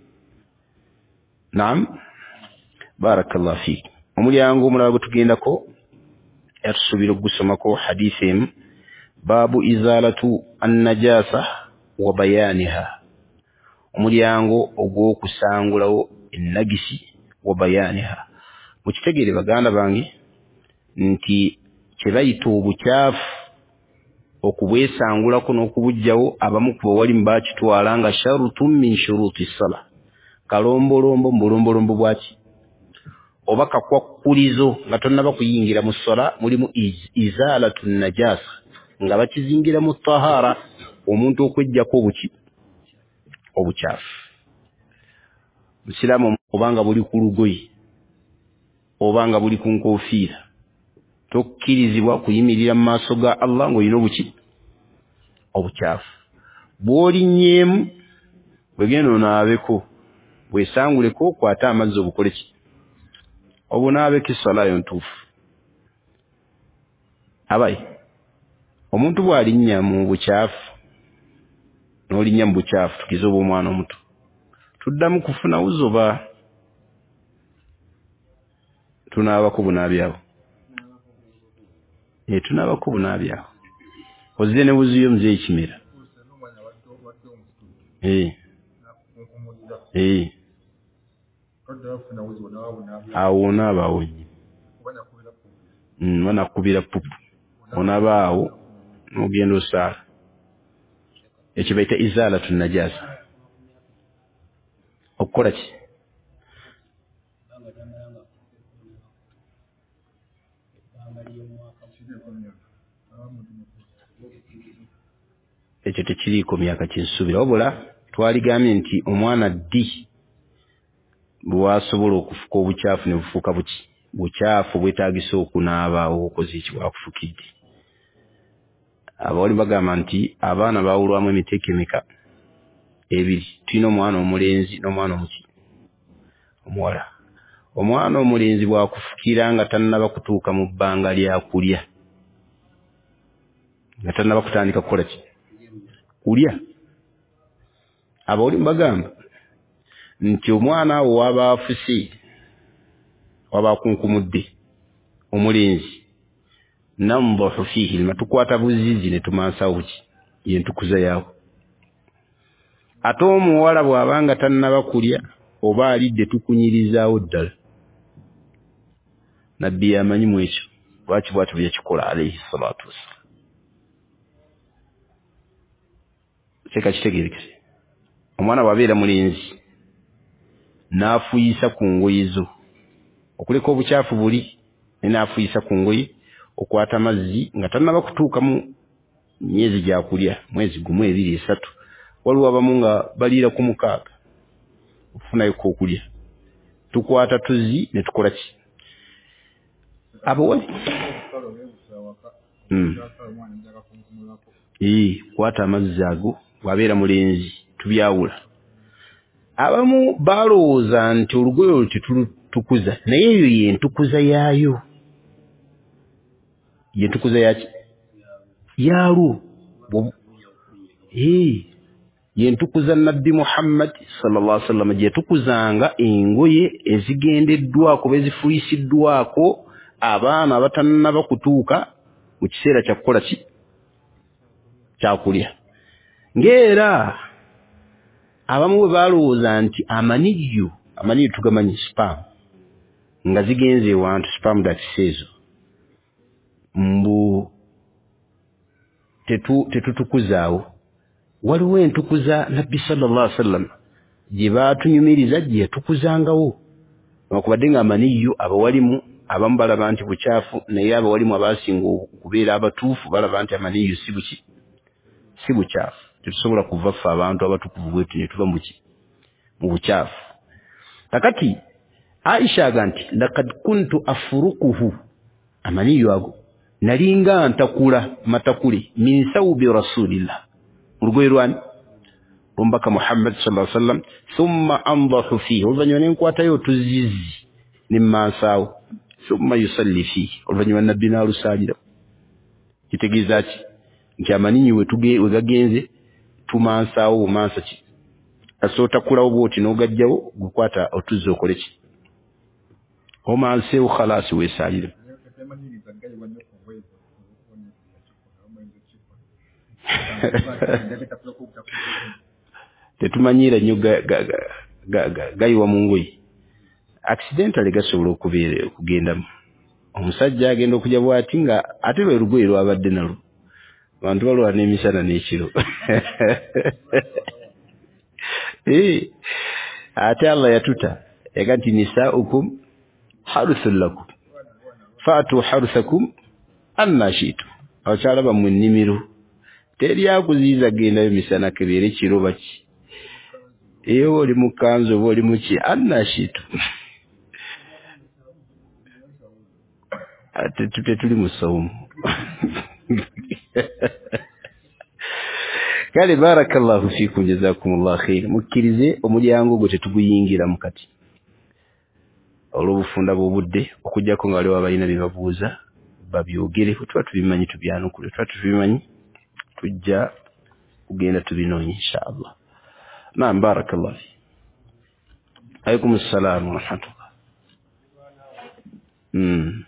[SPEAKER 1] Naam barakallahu fiik. Omulyango omulala gwe tugendako yatusuubira okugusomako hadithi emu baabu izalatu an-najasa wa bayaniha omulyango ogw'okusangulawo ennagisi wa bayaniha. Mukitegeere baganda bange nti kye bayita obukyafu okubwesangulako n'okubujjawo abamu ku bawalimu baakitwala nga sharutun min shuruti ssala kalombolombo mbulombolombo bwaki obaka kwa kulizo nga tonnaba kuyingira mu sala mulimu iz, izalatu najasa nga bakizingira mu tahara omuntu okwejjako obuki obuchafu Musiramu obanga buli ku lugoyi obanga buli ku nkofiira tokkirizibwa kuyimirira mu maaso ga Allah ng'olina obuki obuchafu bw'olinnyeemu bwegenda onaabeko bwesanguleko kwata amazzi obukole ki obunaabeko essalayo ntuufu abayi omuntu bw'alinnya mu bucaafu n'olinnya mu bucaafu tukize oba omwana omuto tuddamu kufuna uzoba tunaabako bunaabyawo e tunaabako bunaabyawo ozze ne buziyo muzeeyi kimera eh eh awo onaabaawo mm banakubira pupu onaabaawo n'ogenda osaala ekyo bayita izalatu najasa okukola ki ekyo tekiriiko myaka kinsuubira wabula twaligambye nti omwana ddi bwasobola okufuka obucaafu ne bufuuka buki bucaafu bwetaagisa okunaabaawo obukozi eki bwakufukidde abawali bagamba nti abaana bawulwamu emiteeko emeka ebiri tulina omwana omulenzi n'omwana omuki omuwala omwana omulenzi bwakufukira nga tannaba kutuuka mu bbanga lya kulya nga tannaba kutandika kukola ki kulya abawali bagamba nti omwana awo waba afuse waba kunkumudde omulenzi namdahu fihi lima tukwata buzizi ne tumansawo buki yentukuza yawo ate omuwala bw'abanga tannaba kulya oba alidde tukunyirizaawo ddala nabbi yamanyi mu ekyo lwaki bw'atyo bwe yakikola alayhi salatu wassalam seka kitegeerekese omwana bw'abeera mulenzi n'afuuyisa ku ngoye zo okuleka obucaafu buli ne n'afuuyisa ku ngoye okwata amazzi nga tannaba kutuuka mu myezi gya kulya mwezi gumu ebiri esatu waliwo abamu nga baliira ku mukaaga okufunayo k'okulya tukwata tuzzi ne tukola ki abawali mm. ee kwata amazzi ago bw'abeera mulenzi tubyawula abamu balowooza nti olugoye olwo tetulutukuza naye eyo yentukuza yaayo yentukuza yaki yaalwo ee yentukuza nabbi Muhammad sallallahu alaihi wasallam gyetukuzanga engoye ezigendeddwako bezifuuyisiddwako abaana abatannaba kutuuka mu kiseera kya kukola ki kyakulya ng'era abamu bwe balowooza nti amaniyu amaniyu tugamanyi spam nga zigenze ewantu spam dakiseezo mbu tetu tetutukuzaawo waliwo entukuza nabbi sallallahu alaihi wasallam gye baatunyumiriza gye yatukuzangawo wakubadde nga amaniyu abawalimu abamu balaba nti bucaafu naye abawalimu abaasinga okubeera abatuufu balaba nti amaniyu si buki si bucaafu tetusobola kuva ffe abantu abatukuvu bwetu ne tuva muki mu bucaafu kakati Aisha aga nti lakad kuntu afurukuhu amaniyu ago nalinga ntakula matakuli min sawbi rasulillah urugoye rwani rumbaka Muhammad sallallahu alaihi wasallam thumma andahu fihi oluvanyuma nenkwatayo tuzizi nimmansawo thumma yusalli fihi oluvanyuma nabbi n'alusalira kitegeeza ki nti amaniyu we gagenze tumansawo mansa ki asoota kulawo bwoti n'ogajjawo gukwata otuzzi okole ki omanseewo khalasi weesalira tetumanyira nnyo gayiwa mu ngoyi accidentally gasobola okubeera okugendamu omusajja agenda okujja bw'ati nga ate lwe lugoye lwabadde nalwo abantu balwana n'emisana n'ekiro ate Allah yatuta yaga nti nisaukum haruthun lakum fa'atu haruthakum anna shi'tum abakyala bammwe nnimiro teri akuziiza gendayo misana kebeere kiro baki eyo oli mu kanzu oba oli muki anna shi'tum ate tetuli mu sawmu kale barakallahu fikum jazakumullahu khair mukkirize omulyango gwe tetuguyingira mukati olw'obufunda bw'obudde okujjako nga waliwo abalina bye babuuza babyogere tuba tubimanyi tubyanukule tuba tubimanyi tujja kugenda tubinoonye inshallah naam barakallahu fi alaykum assalam wa rahmatullah mm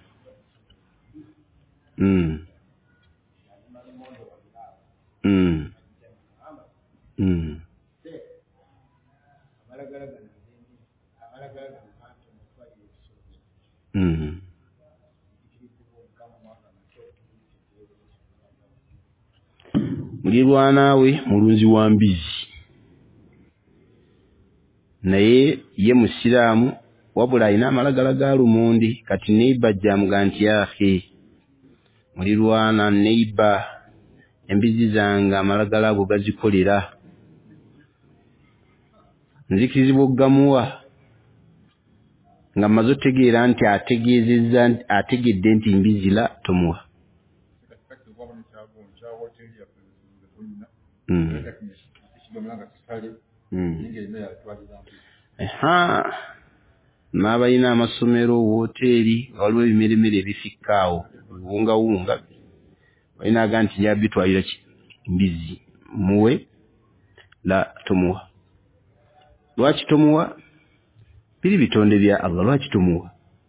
[SPEAKER 1] mm mm mm mm mulirwanaawe mulunzi wa mbizi naye ye musiraamu wabula alina amalagala ga lumondi kati neiba jamuga nti akhe mulirwana neiba embizi zange amalagala ago gazikolera nzikirizibwa okugamuwa nga mmaze otegeera nti ategeezezza ategedde nti mbizira tomuwa mm. mm. Aha n'abalina amasomero woteeri waliwo ebimeremere ebifikkaawo biwungawunga balinaga nti nja bitwalira ki mbizi muwe la tomuwa lwaki tomuwa biri bitonde bya Allah lwaki tomuwa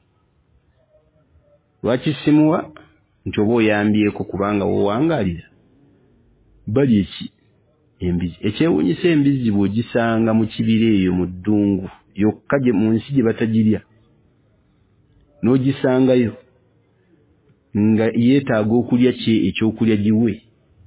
[SPEAKER 1] lwaki simuwa nti oba oyambyeko kubanga wowangalira bali eki embizi ekyewunyisa embizi bw'ogisanga mu kibira eyo mu ddungu yokka gye mu nsi gye batagirya n'ogisangayo nga yeetaaga okulya kye ekyokulya giwe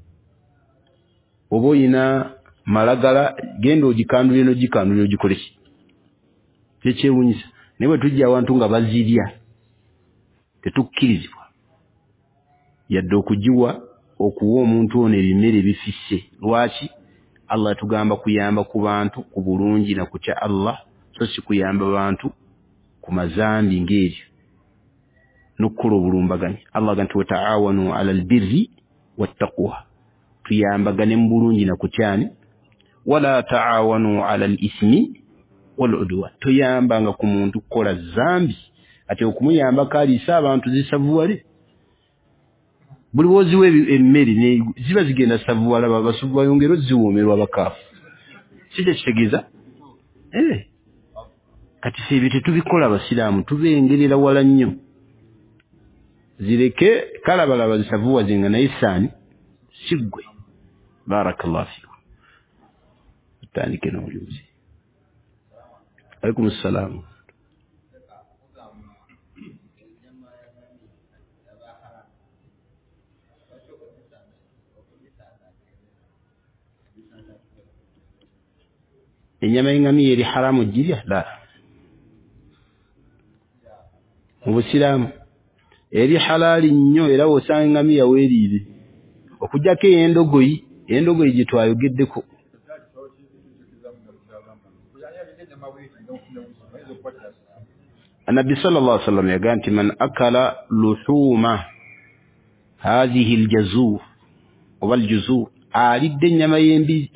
[SPEAKER 1] oba oyina malagala genda ogikandulire n'ogikandulire ogikole ki kyekyewunyisa naye bwe tujja awantu nga bazirya tetukkirizibwa yadde okugiwa okuwa omuntu ono ebimere bifisse lwaki Allah tugamba kuyamba ku bantu ku bulungi na ku kya Allah so si kuyamba bantu ku mazambi ng'ebyo n'okukola obulumbaganyi Allah ganti wataawanu ala albirri wattaqwa tuyambagane mu bulungi na ku kyani wala taawanu ala alismi wal udwan tuyambanga ku muntu kukola zambi ate okumuyamba kaliisa abantu zisavuwale buli woziwe emmere ne ziba zigenda savuwala babasubu bayongero ziwoomerwa bakaafu kije kitegeeza eh kati sebe tetubikola abasiraamu tubengerera wala nnyo zireke kalabalaba zisavuwa zinga naye saani sigwe barakallahu fikum tutandike n'obujulizi alaykum assalaam enyama y'engamiya eri haramu girya la mu busiraamu eri halaali nnyo era wosanga engamiya weeriire okujjako endogoyi endogoyi gye twayogeddeko النبي صلى الله عليه وسلم يقول من أكل لحوم هذه الجزور والجزور أريد نما ينبي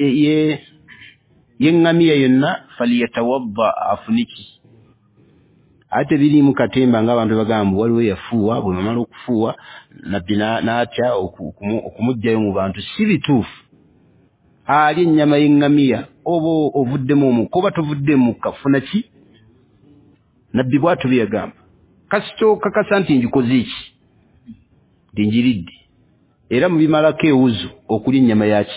[SPEAKER 1] ينغمي ينا فليتوضأ أفنيكي ate biri mu katemba ng'abantu bagamba waliwo yafuwa bwe mamala okufuwa nabbi n'atya okumugjayo mu bantu si bituufu ali ennyama y'engamiya oba ovuddemu omukka oba tovuddemu kafuna ki nabbi bw'atyo bye yagamba kasito kakasa nti njikoze eki ndinjiridde era mu bimalako ewuzu okulya ennyama yaki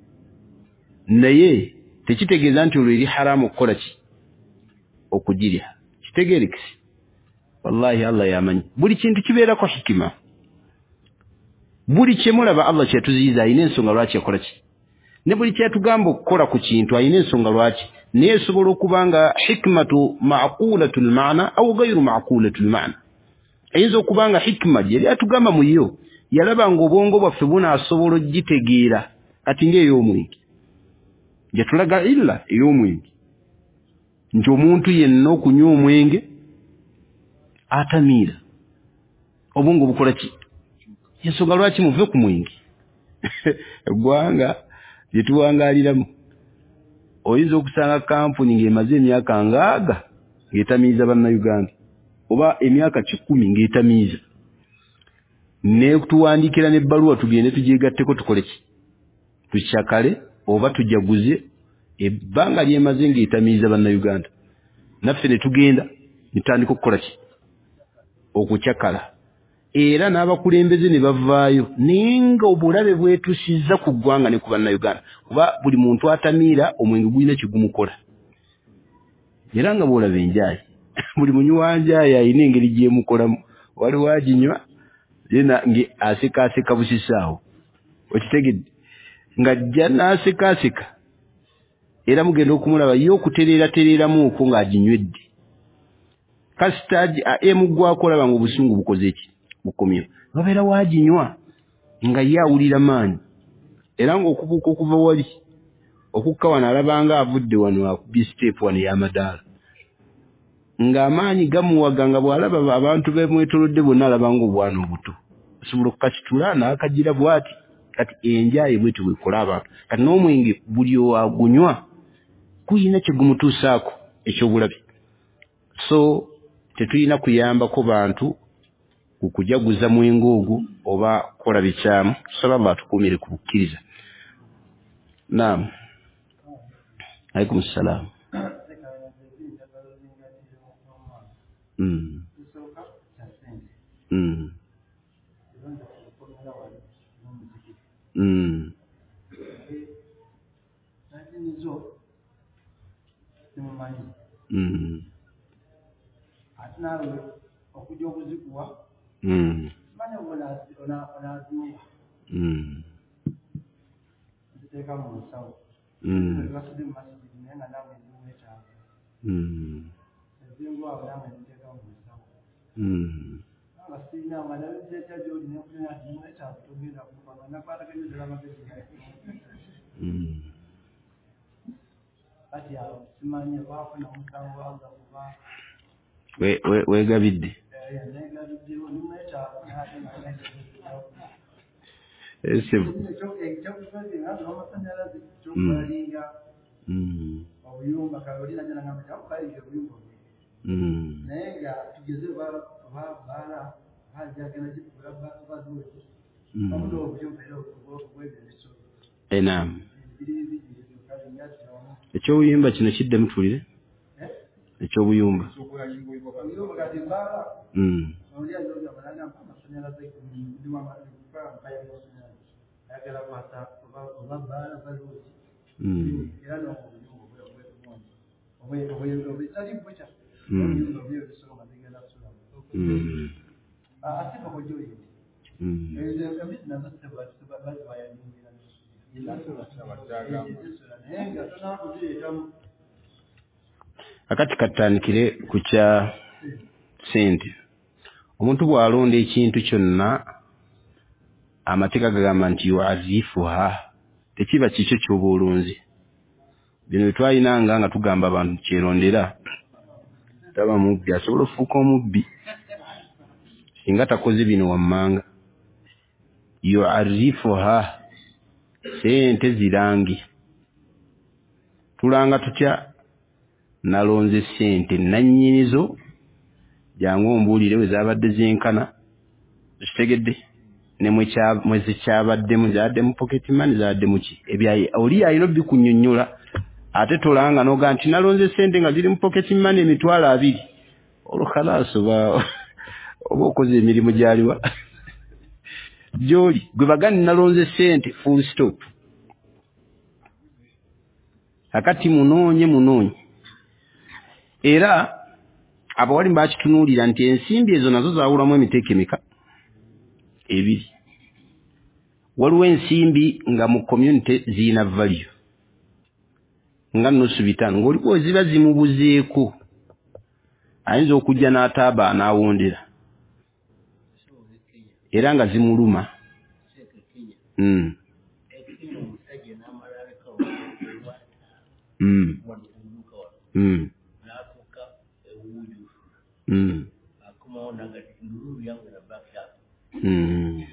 [SPEAKER 1] naye tekitegeeza nti olwo eri haramu okukola ki okugirya kitegeerekese wallahi Allah yamanyi buli kintu kibeerako hikima buli kyemulaba Allah kyatuziyiza ayina ensonga lwaki yakola ki ne buli kyatugamba okukola ku kintu ayina ensonga lwaki nesobola okubanga hikmatu ma'qulatul ma'na au ghayru ma'qulatul ma'na. Ayinza okubanga hikma yali atugamba mu yo yalaba nga obwongo bwaffe bunaasobola ogitegeera kati ng'ey'omwenge. Gye tulaga illa ey'omwenge nti omuntu yenna okunywa omwenge atamiira obwongo bukola ki? Ensonga lwaki muve ku mwenge. Eggwanga lye tuwangaaliramu oyinza okusanga kampuni ng'emaze emyaka ngaaga ng'etamiiza bannayuganda oba emyaka kikumi ng'etamiiza, ne tuwandiikira n'ebbaluwa tugende tugyegatteko tukole ki? Tukyakale oba tujaguze ebbanga lyemaze ng'etamiiza bannayuganda, naffe ne tugenda nitandika okukola ki? Okukyakala. Era n'abakulembeze ne bavaayo naye nga obulabe bwetusizza ku ggwanga ne ku bannayuganda, kuba buli muntu atamiira omwenge gulina kigumukola. Era nga bw'olaba enjaayi buli munywi wa njaayi alina engeri gy'emukolamu. Waliwo aginywa yena nge asekaaseka busisaawo, okitegedde ng'ajja n'asekaaseka era mugenda okumulaba ye okutereeratereeramu okwo ng'aginywedde kasitaagi emuggwako olaba nga obusungu bukoze ki? Bukomyewo. Wabeera waaginywa nga ye awulira maanyi era ng'okubuuka okuva wali okukka wano alabanga avudde wano akubye siteepu wano ey'amadaala ng'amaanyi gamuwaga nga bw'alaba abantu bemwetolodde bonna alabanga obwana obuto asobola okukasitula n'akagira bw'ati. Kati enjaaye bwetyo bwekola abantu. Kati n'omwenge buli owagunywa guyina kye gumutuusaako eky'obulabe. So tetulina kuyambako bantu ku kujaguza mwenge ogwo oba kukola bikyamu. Tusaba batukuumire ku bukkiriza. Naam. Alaikum salaam. Mm. Mm. Mm. Mm. Mm. Mm. Mm. Mm. Mm. Mm. We we we gabidde. Esimu. Mm. Mm. Mm. Enam. Ekyobuyumba kino kiddemu tuwulire? Ekyobuyumba. Mm. Mm. Mm. Akati katandikire ku kya sente. Omuntu bw'alonda ekintu kyonna amateeka gagamba nti yu'arifuha, tekiba kikyo ky'oba olunzi. Bino bye twalinanga nga tugamba abantu kyerondera taba mubbi asobola okufuuka omubbi singa takoze bino wammanga. Yu'arifuha, sente zirangi. Tulanga tutya? Nalonze sente nannyinizo jangu ombuulire we zaabadde zenkana, kitegedde ne mwe kya mwe zikyabaddemu zaadde pocket money zaadde mu ki ebyayi oli ayino bikunnyonnyola ate tolanga noga nti nalonze sente nga ziri mu pocket money emitwalo abiri olwo khalaaso ba oba okoze emirimu gyaliwa gyoli gwe bagani nalonze sente full stop. Akati munoonye munoonye era abawali mbakitunuulira nti ensimbi ezo nazo zaawulamu emiteeko emeka ebiri. Waliwo ensimbi nga mu community ziyina value nga nusu bitano ng'oliko ziba zimubuzeeko ayinza okujja n'ataaba n'awondera era nga zimuluma. Mm. Mm. Mm. Mm. Mm.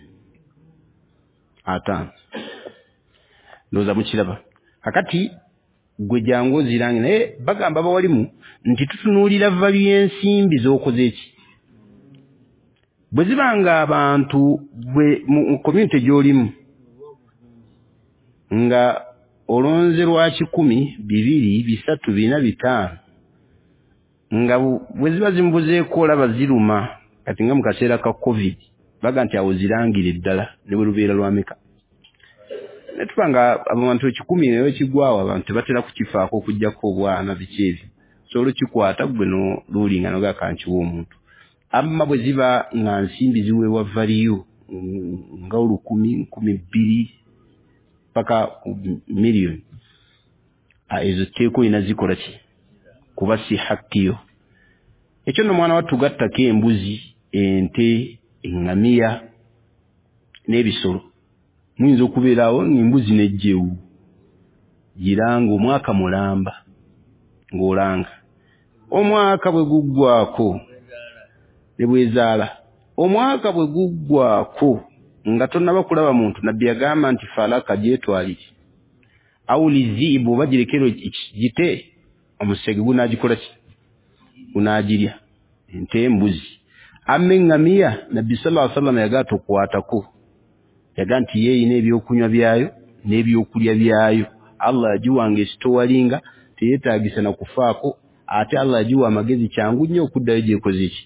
[SPEAKER 1] Ata ndoza mukiraba akati gwe jangu ozirange naye bagamba bawalimu nti tutunuulira value y'ensimbi z'okoze eki bwe zibanga abantu bwe mu community gy'olimu nga olonze lwa kikumi bibiri bisatu bina bitaano nga bwe ziba zimubuzeeko olaba ziruma kati nga mu kaseera ka covid baga nti awo zirangire ddala ne bwe lubeera lwameka netuba nga abantu ekikumi nayo ekigwawo abantu tebatera kukifaako okuggyako obwana biki ebyo so olukikwata gwe no lulinga nogaka nkiwa omuntu amma bwe ziba nga nsimbi ziweebwa valiyo nga olukumi nkumi bbiri paka miliyoni ezo teeko ina zikola ki kuba si hakkiyo. Ekyo nno mwana wattu gattako embuzi ente eŋŋamiya n'ebisolo muyinza okubeerawo ng'embuzi n'ejjewu giranga omwaka mulamba ng'olanga omwaka bwe guggwako ne bwezaala omwaka bwe guggwako nga tonnaba kulaba muntu nabbi yagamba nti falaka gyetwalire awuliziibu oba girekero gite omusege gunaagikola ki gunaagirya ente embuzi amma eŋŋamiya nabbi sallallahu alaihi wasallam yagaa tokwatako yagaa nti yeeyina ebyokunywa byayo n'ebyokulya byayo Allah yagiwanga esitowalinga teyeetaagisa na kufaako ate Allah yagiwa amagezi kyangu nnyo okuddayo gyekoze eki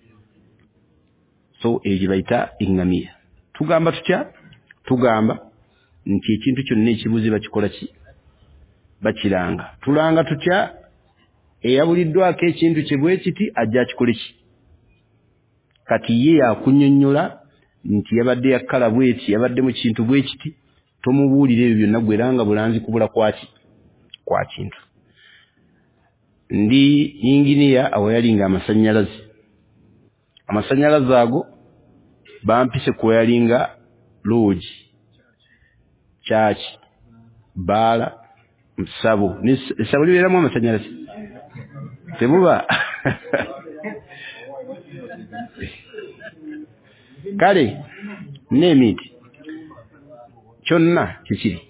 [SPEAKER 1] so egyo bayita eŋŋamiya. Tugamba tutya tugamba nti ekintu kyonna ekibuze bakikola ki bakiranga tulanga tutya eyabuliddwako ekintu kye bwe kiti ajja akikole ki kati ye yakunnyonnyola nti yabadde yakkala bweti yabadde mu kintu bwe kiti tomubuulira ebyo byonna gweranga bulanzi kubula kwaki kwa kintu. Ndi inginiya awayalinga amasannyalaze amasannyalaze ago bampise kuwayalinga loogi chachi bala msabo nisabo libeeramu amasannyalaze temuba kale n'emiti kyonna kikiri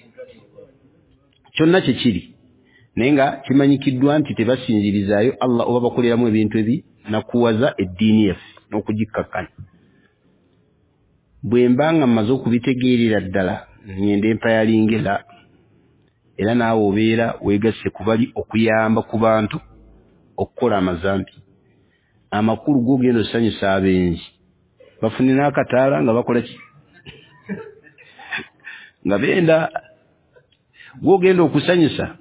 [SPEAKER 1] kyonna kikiri naye nga kimanyikiddwa nti tebasinzirizaayo Allah oba bakoleramu ebintu ebi nakuwaza eddiini yaffe n'okugikkakkanya. Bwe mba nga mmaze okubitegeerera ddala ngende empayalingera era naawe obeera weegasse ku bali okuyamba ku bantu okukola amazambi amakulu g'ogenda osanyusa abenzi bafune n'akataala nga bakola ki nga benda gw'ogenda okusanyusa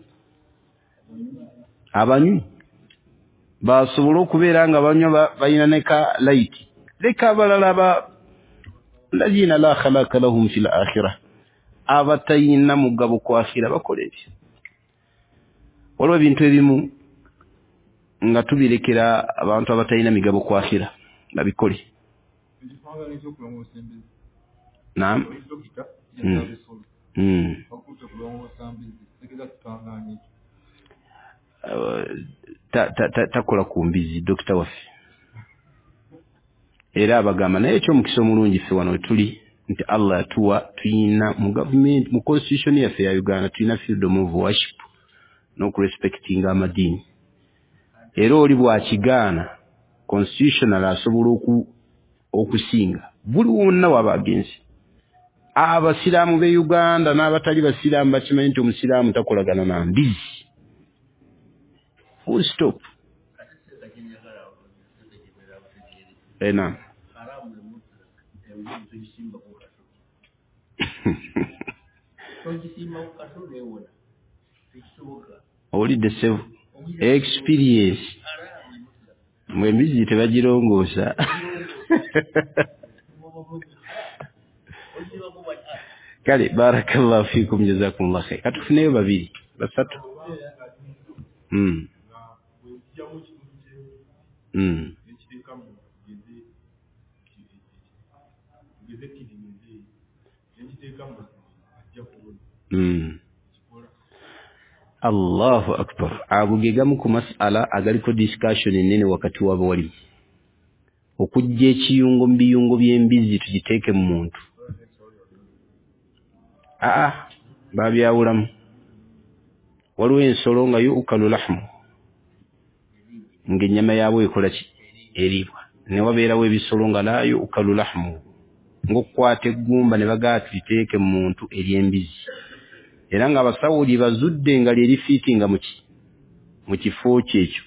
[SPEAKER 1] abanywi basobole okubeera nga banywa balina ne ka layiti leka abalala ba alladhina la khalaqa lahum fil akhirah abatayina mugabo ku akhira bakola ebyo olwo ebintu ebimu nga tubirekera abantu abatayina migabo ku akhira babikole. Naam. Mm. ta ta ta takola ku mbizi dokita waffe era abagamba naye ekyomukisa omulungi ffe wano tuli nti Allah yatuwa tuyina mu government mu constitution yaffe ya Uganda tuyina freedom of worship n'okurespectinga amadiini era oli bwakigaana constitutional asobola oku okusinga buli wonna w'abagenzi abasiraamu be Uganda n'abatali basiraamu bakimanyi nti omusiraamu takolagana na mbizi full stop. Ena oli the same experience mwe mbizi tebagirongoosa kale barakallahu fikum jazakumullah khair katufuneyo babiri basatu mm mm mm Allahu akbar. Abugegamu ku mas'ala agaliko discussion nene wakati wabo wali okujja ekiyungo mbiyungo by'embizi tugiteeke mu muntu. Aa babyawulamu waliwo ensolo nga yo ukalu lahmu ng'ennyama yaabwe ekola ki eriibwa ne wabeerawo ebisolo nga laayo ukalu lahmu ng'okukwata eggumba ne bagaa tuliteeke mu muntu ery'embizi era ng'abasawo lye bazudde nga lye lifiitinga mu ki mu kifo kyekyo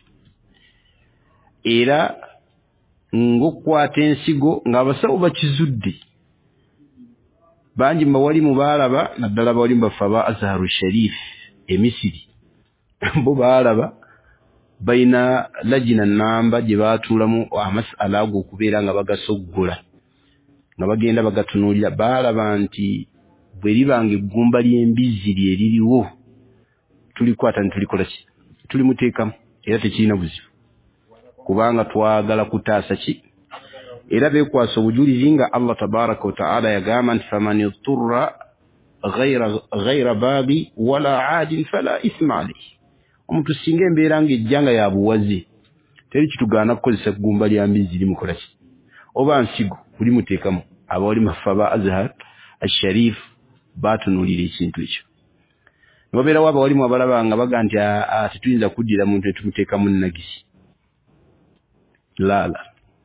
[SPEAKER 1] era ng'okukwata ensigo ng'abasawo bakizudde bangi mbawali mu baalaba naddala bawali mu bafa ba Azharu Sharif e Misiri bo baalaba bayina lajina namba gye baatuulamu amasala ago okubeera nga bagasoggola nga bagenda bagatunuulira baalaba nti bwe libanga eggumba ly'embizi lye liriwo tulikwata ne tulikola ki tulimuteekamu era tekirina buzibu kubanga twagala kutaasa ki era beekwasa obujulizi nga Allah tabaraka wa ta'ala yagamba nti faman yudturra ghayra ghayra baaghi wala aadin fala ithma alayhi omuntu singa embeera ng'ejjanga ya buwaze teri kitugaana kukozesa eggumba lya mbizi limukola ki oba nsigo kulimuteekamu abawali mafa ba Azhar Asharif baatunuulira ekintu ekyo ne wabeerawo abawalimu abalaba nga baga nti tetuyinza kuddira muntu ne tumuteekamu nnagisi laala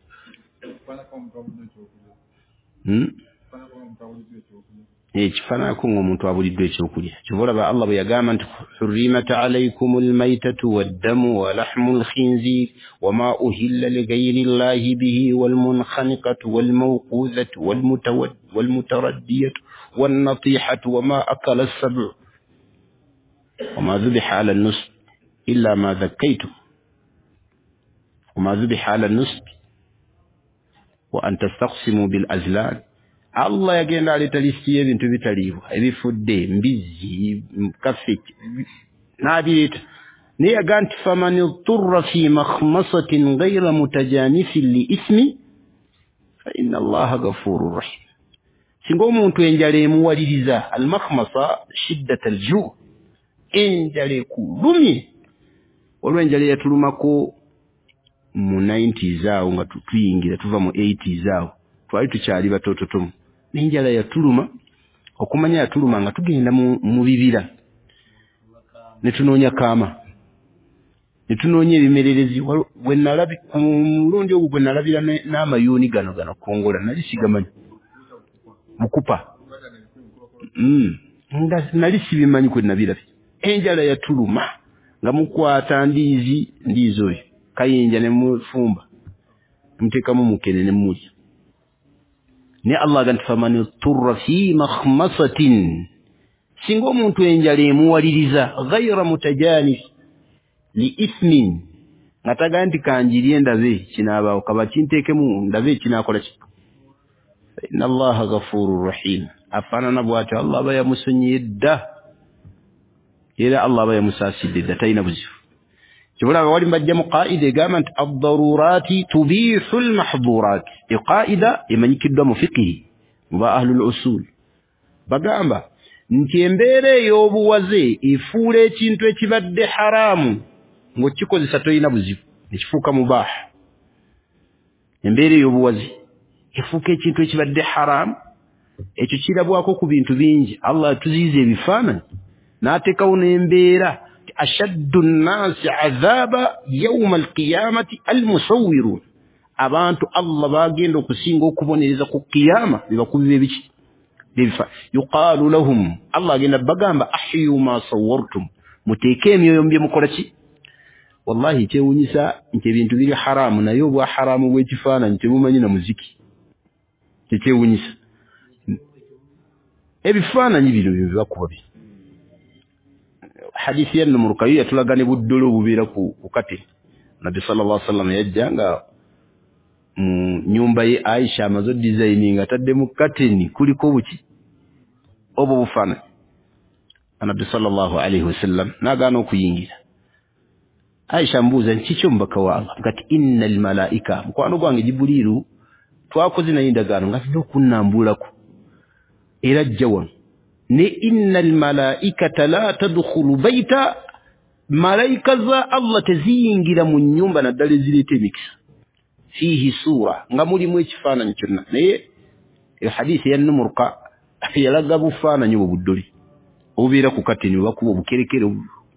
[SPEAKER 1] ekifaananako ng'omuntu abuliddwa ekyokulya kyova olaba Allah bwe yagamba nti hurrimat alaykum almaytatu waddamu wa lahmu alkhinzir wama uhilla ligayri llahi bihi walmunkhaniqatu walmawqudhatu walmutaraddiyatu wannatihatu wama akala as-sab'u wama dhubiha ala an-nusb illa ma dhakkaytum wama dhubiha ala an-nusb wa an tastaqsimu bil azlan. Allah yagenda aleta listi y'ebintu bitaliibwa ebifudde mbizi kafiki n'abireeta naye yaga nti faman yudturra fi makhmasatin ghayra mutajanifin li ismi fa inna allaha ghafurur rahim. Singa omuntu enjala emuwaliriza almakhmasa shiddat alju enjala ekulumye olwo enjala yatulumako mu nineties awo nga tuyingira tuva mu eighties awo twali tukyali batototomu n'enjala yatuluma okumanya yatuluma nga tugenda mu bibira ne tunoonya kaama ne tunoonya ebimererezi bwe nalabi ku mulundi ogwo bwe nalabira n'amayuuni gano gano kongola nali sigamanyi mukupa nga nali sibimanyi kwe nabirabye enjala yatuluma nga mukwata ndiizi ndiizi oyo kayinja ne mufumba muteekamu mukene ne mulya ne Allah ganti faman turra fi makhmasatin singa omuntu enjala emuwaliriza ghayra mutajanif li ismin ngataga nti kanjirye ndabe kinaabaawo kaba kinteekemu ndabe kinaakola ki inna allaha ghafurur rahim afaanana bw'atyo Allah aba yamusonyiye dda era Allah aba yamusaasidde dda talina buzibu kibula abawali mbajjamu qaida egamba nti ad-darurati tubihu al-mahdhurat qaida emanyikiddwa mu fiqhi mu ba ahlul usul bagamba nti embeera ey'obuwaze efuula ekintu ekibadde haramu ng'okikozesa tolina buzibu nekifuuka mubah. Embeera ey'obuwaze efuuka ekintu ekibadde haramu ekyo kirabwako ku bintu bingi. Allah tuziyiza ebifaananyi n'ateekawo n'embeera ashaddu nnasi adhaaba yawma alqiyamati almusawwirun abantu Allah bagenda okusinga okubonereza ku qiyama bibakubibe biki bifa yuqalu lahum Allah agenda bagamba ahyu ma sawwartum muteeke emyoyo mbye mukola ki wallahi kyewunyisa nti ebintu biri haramu naye obwa haramu bw'ekifaananyi tebumanyi na muziki kyewunyisa ebifaananyi bino bibakuba bi hadithi ya Numurkayi yatulagane buddolo bubeera ku kate Nabi sallallahu alaihi wasallam yajja nga mu nyumba ye Aisha amazo designing atadde mu kateni kuliko buki obo bufana anabbi sallallahu alayhi wasallam nagaana okuyingira. Aisha mbuuza nti kiki omubaka wa Allah kati innal malaika mukwano gwange Jibuliru twakoze naye endagaano nga tudde okunnambulako era ajja wano ne innal malaikata la tadkhulu baita malaika za Allah teziyingira mu nnyumba naddala ezireeta emikisa fihi sura nga mulimu ekifaananyi kyonna naye hadisi ya Numurqa yalaga bufaananyi obuddoli obubeera ku kateni obakuba obukerekere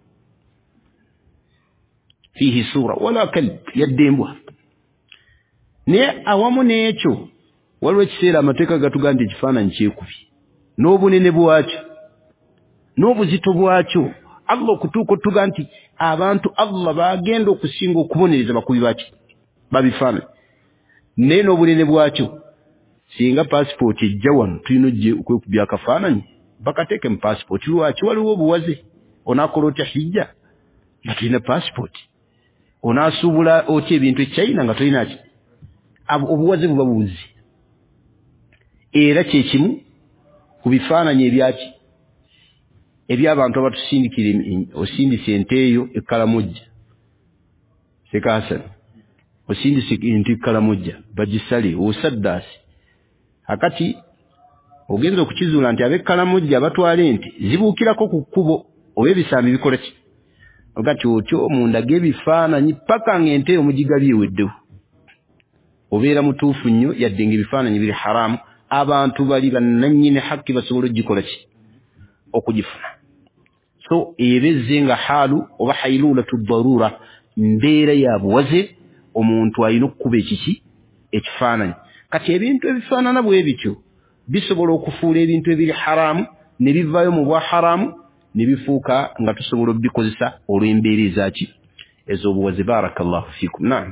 [SPEAKER 1] fihi sura wala kalb yaddembwa. Naye awamu n'ekyo waliwo ekiseera amateeka gatuga nti ekifaananyi kyekubi n'obunene bwakyo n'obuzito bwakyo Allah okutuuka otuga nti abantu Allah bagenda okusinga okubonereza bakubi baki babifaananyi naye n'obunene bwakyo singa passport ejja wano tulina ojje okwekubya akafaananyi bakateeke mu passport lwaki waliwo obuwaze onaakola otya hijja nga tulina passport onaasuubula otya ebintu ekyayina nga tolina ki obuwaze buba buwuzi era kyekimu ku bifaananyi ebyaki eby'abantu abatusindikira osindisa ente eyo ekkalamujja sekaasana osindisa ente ekkalamujja bagisale osaddaasi akati ogenza okukizuula nti ab'ekkalamujja batwala ente zibuukirako ku kkubo oba ebisambi bikola ki ogati otyo munda g'ebifaananyi paka ng'ente eyo mugigabye eweddewo obeera mutuufu nnyo yadde ng'ebifaananyi biri haramu abantu bali bannannyini hakki basobola ogikola ki okugifuna. So ebezze nga haalu oba hailulatu darura mbeera ya buwaze omuntu alina okukuba ekiki ekifaananyi. Kati ebintu ebifaanana bwe bityo bisobola okufuula ebintu ebiri haramu ne bivaayo mu bwa haramu ne bifuuka nga tusobola obikozesa olw'embeera ezaki ez'obuwaze. Barakallahu fiikum. Naam.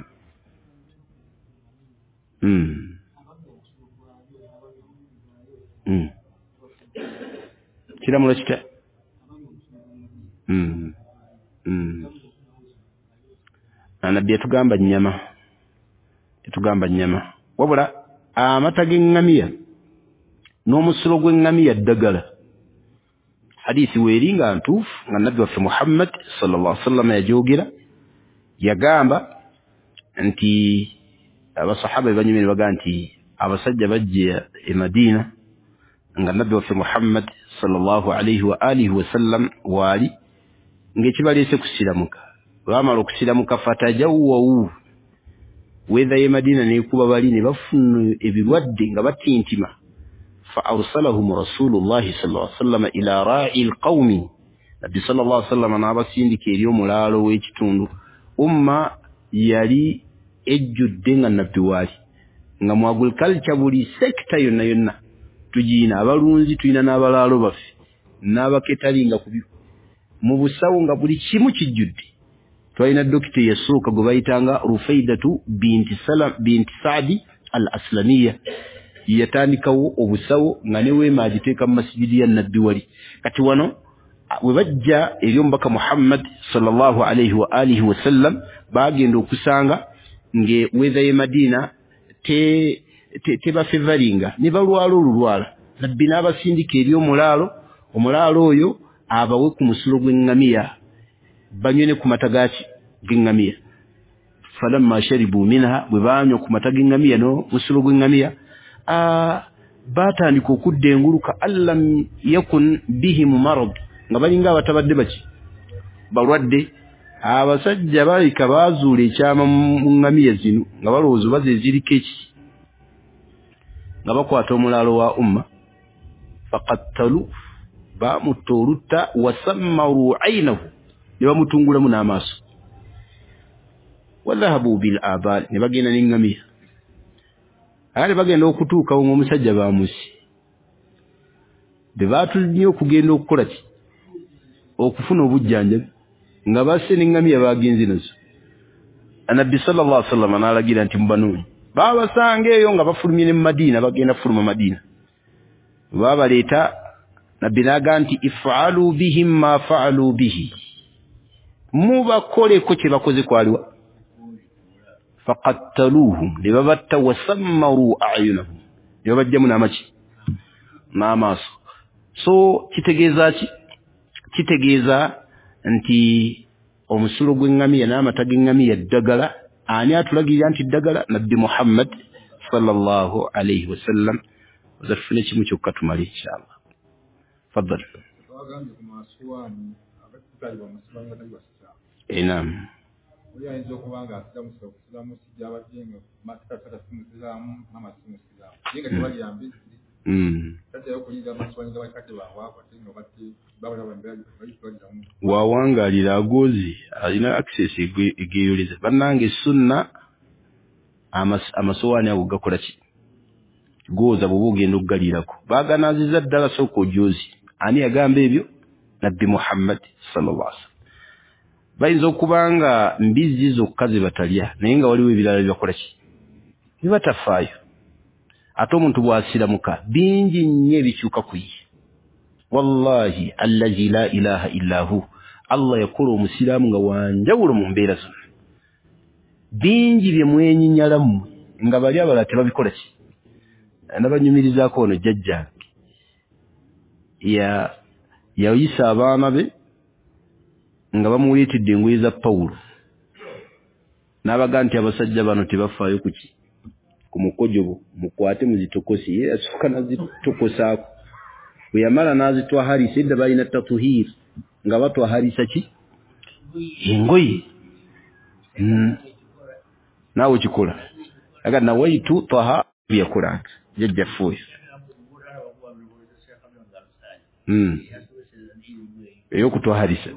[SPEAKER 1] Mm. Mm. Kiramulo kita? Mm. Mm. Anabbi yatugamba nnyama. Yatugamba nnyama. Wabula amata g'eŋŋamiya n'omusulo gw'eŋŋamiya ddagala. Hadisi weeri nga ntuufu nga nabbi waffe Muhammad sallallahu alaihi wasallam yajoogera yagamba nti abasahaba banyumire baga nti abasajja bajja e Madina nga nabbi waffe Muhammad sallallahu alaihi wa alihi wasallam waali ng'ekibaleese kusiramuka baamala okusiramuka fatajawwawu wetha ye Madina neekuba bali ne bafuna ebirwadde nga batintima fa arsalahum rasulullahi sallallahu alaihi wasallam ila ra'i alqawmi nabbi sallallahu alaihi wasallam n'abasindika eri omulaalo w'ekitundu umma yali ejjudde nga nabbi waali nga mu agriculture buli sekita yonna yonna tugiina abalunzi tulina n'abalaalo baffe n'abaketalinga ku mu busawo nga buli kimu kijjudde. Twalina dokita eyasooka gwe bayitanga Rufaidatu binti Salam binti Saadi al-Aslamiya yatandikawo obusawo nga ne weema agiteeka mu masjidi ya nabbi wali. Kati wano we bajja eri omubaka Muhammad sallallahu alaihi wa alihi wasallam bagenda okusanga nge wetha ye Madina te tebafevalinga te ne balwala olulwala nabbi n'abasindika eri omulaalo omulaalo oyo abawe ku musulo gw'eŋŋamiya banywe ne ku mata gaki g'eŋŋamiya. Falamma sharibu minha bwe banywa ku mata g'eŋŋamiya no musulo gw'eŋŋamiya baatandika okudda engulu ka allam yakun bihim marad nga balinga abatabadde baki balwadde. Abasajja balika baazuula ekyama mu ŋŋamiya zino nga balowooza oba ze ziriko eki nga bakwata omulaalo wa umma faqattalu baamutta olutta wasammaru aynahu ne bamutungulamu n'amaaso wadhahabu bil abaal ne bagenda n'eŋŋamiya ali bagenda okutuukawo ng'omusajja baamusi be baatulina okugenda okukola ki okufuna obujjanjabi nga basse n'eŋŋamiya baagenze nazo. Anabbi sallallahu alaihi wasallam n'alagira nti mubanoonyi baabasanga eyo nga bafulumye ne mu Madiina bagenda fuluma Madiina baabaleeta nabbi n'aga nti if'alu bihim ma fa'alu bihi mubakoleko kye bakoze kwaliwa faqattaluhum ne babatta wasammaru a'yunahum ne babajjamu n'amaki n'amaaso. So kitegeeza ki kitegeeza nti omusulo gw'engamiya n'amata g'engamiya ddagala. Ani atulagirira nti ddagala? Nabbi Muhammad sallallahu alayhi wasallam. Ozafune kimu kyokka tumale inshallah. Faddal. Naam.
[SPEAKER 3] Oyinza okubanga asilamu silamu sijaba jenga masika saka simusilamu mama simusilamu yenga tebali yambi mm tata yokuyiga maswanyanga bakate bawa abatenga bati baba nabambira bali twali tamu
[SPEAKER 1] wawangalira agozi alina access egeyoleza bannange sunna amas amasowani ago gakola ki goza bwo bugenda okugalirako baganaziza ddala soko jozi ani yagamba ebyo? Nabbi Muhammad sallallahu alaihi wasallam. Bayinza okubanga mbizi zokka ze batalya naye nga waliwo ebirala byakola ki bibatafaayo. Ate omuntu bw'asiramuka bingi nnyo ebikyuka ku ye. Wallahi allazi la ilaha illa hu, Allah yakola omusiraamu nga wanjawulo mu mbeera zonna. Bingi bye mwenyinyala mmwe nga bali abalala tebabikola ki. Nabanyumirizaako ono jjajjange ya yayisa abaana be nga bamuleetedde engoye za Pawulo n'abaga nti abasajja bano tebafaayo ku ki ku mukojobo mukwate muzitokosi ye asooka nazitokosaako bwe yamala n'azitwa harisa edda balina tatuhir nga batwa harisa ki engoye mm. naawe kikola aga nawaitu taha byakola jajja foyo mm. eyokutwa harisa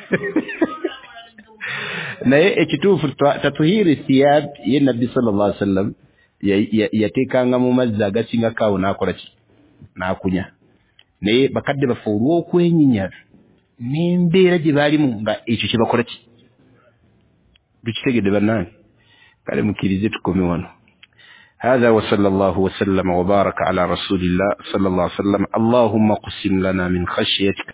[SPEAKER 1] naye ekituufu tatuhiri thiyab ye nabbi sallallahu alaihi wasallam yateekanga mu mazzi agasinga kaawo n'akola ki n'akunya naye bakadde bafe olw'okwenyinya n'embeera gye baalimu nga ekyo kye bakola ki tukitegedde bannange kale mukkirize tukome wano. هذا وصلى الله وسلم وبارك على رسول الله صلى الله عليه وسلم. اللهم قسم لنا من خشيتك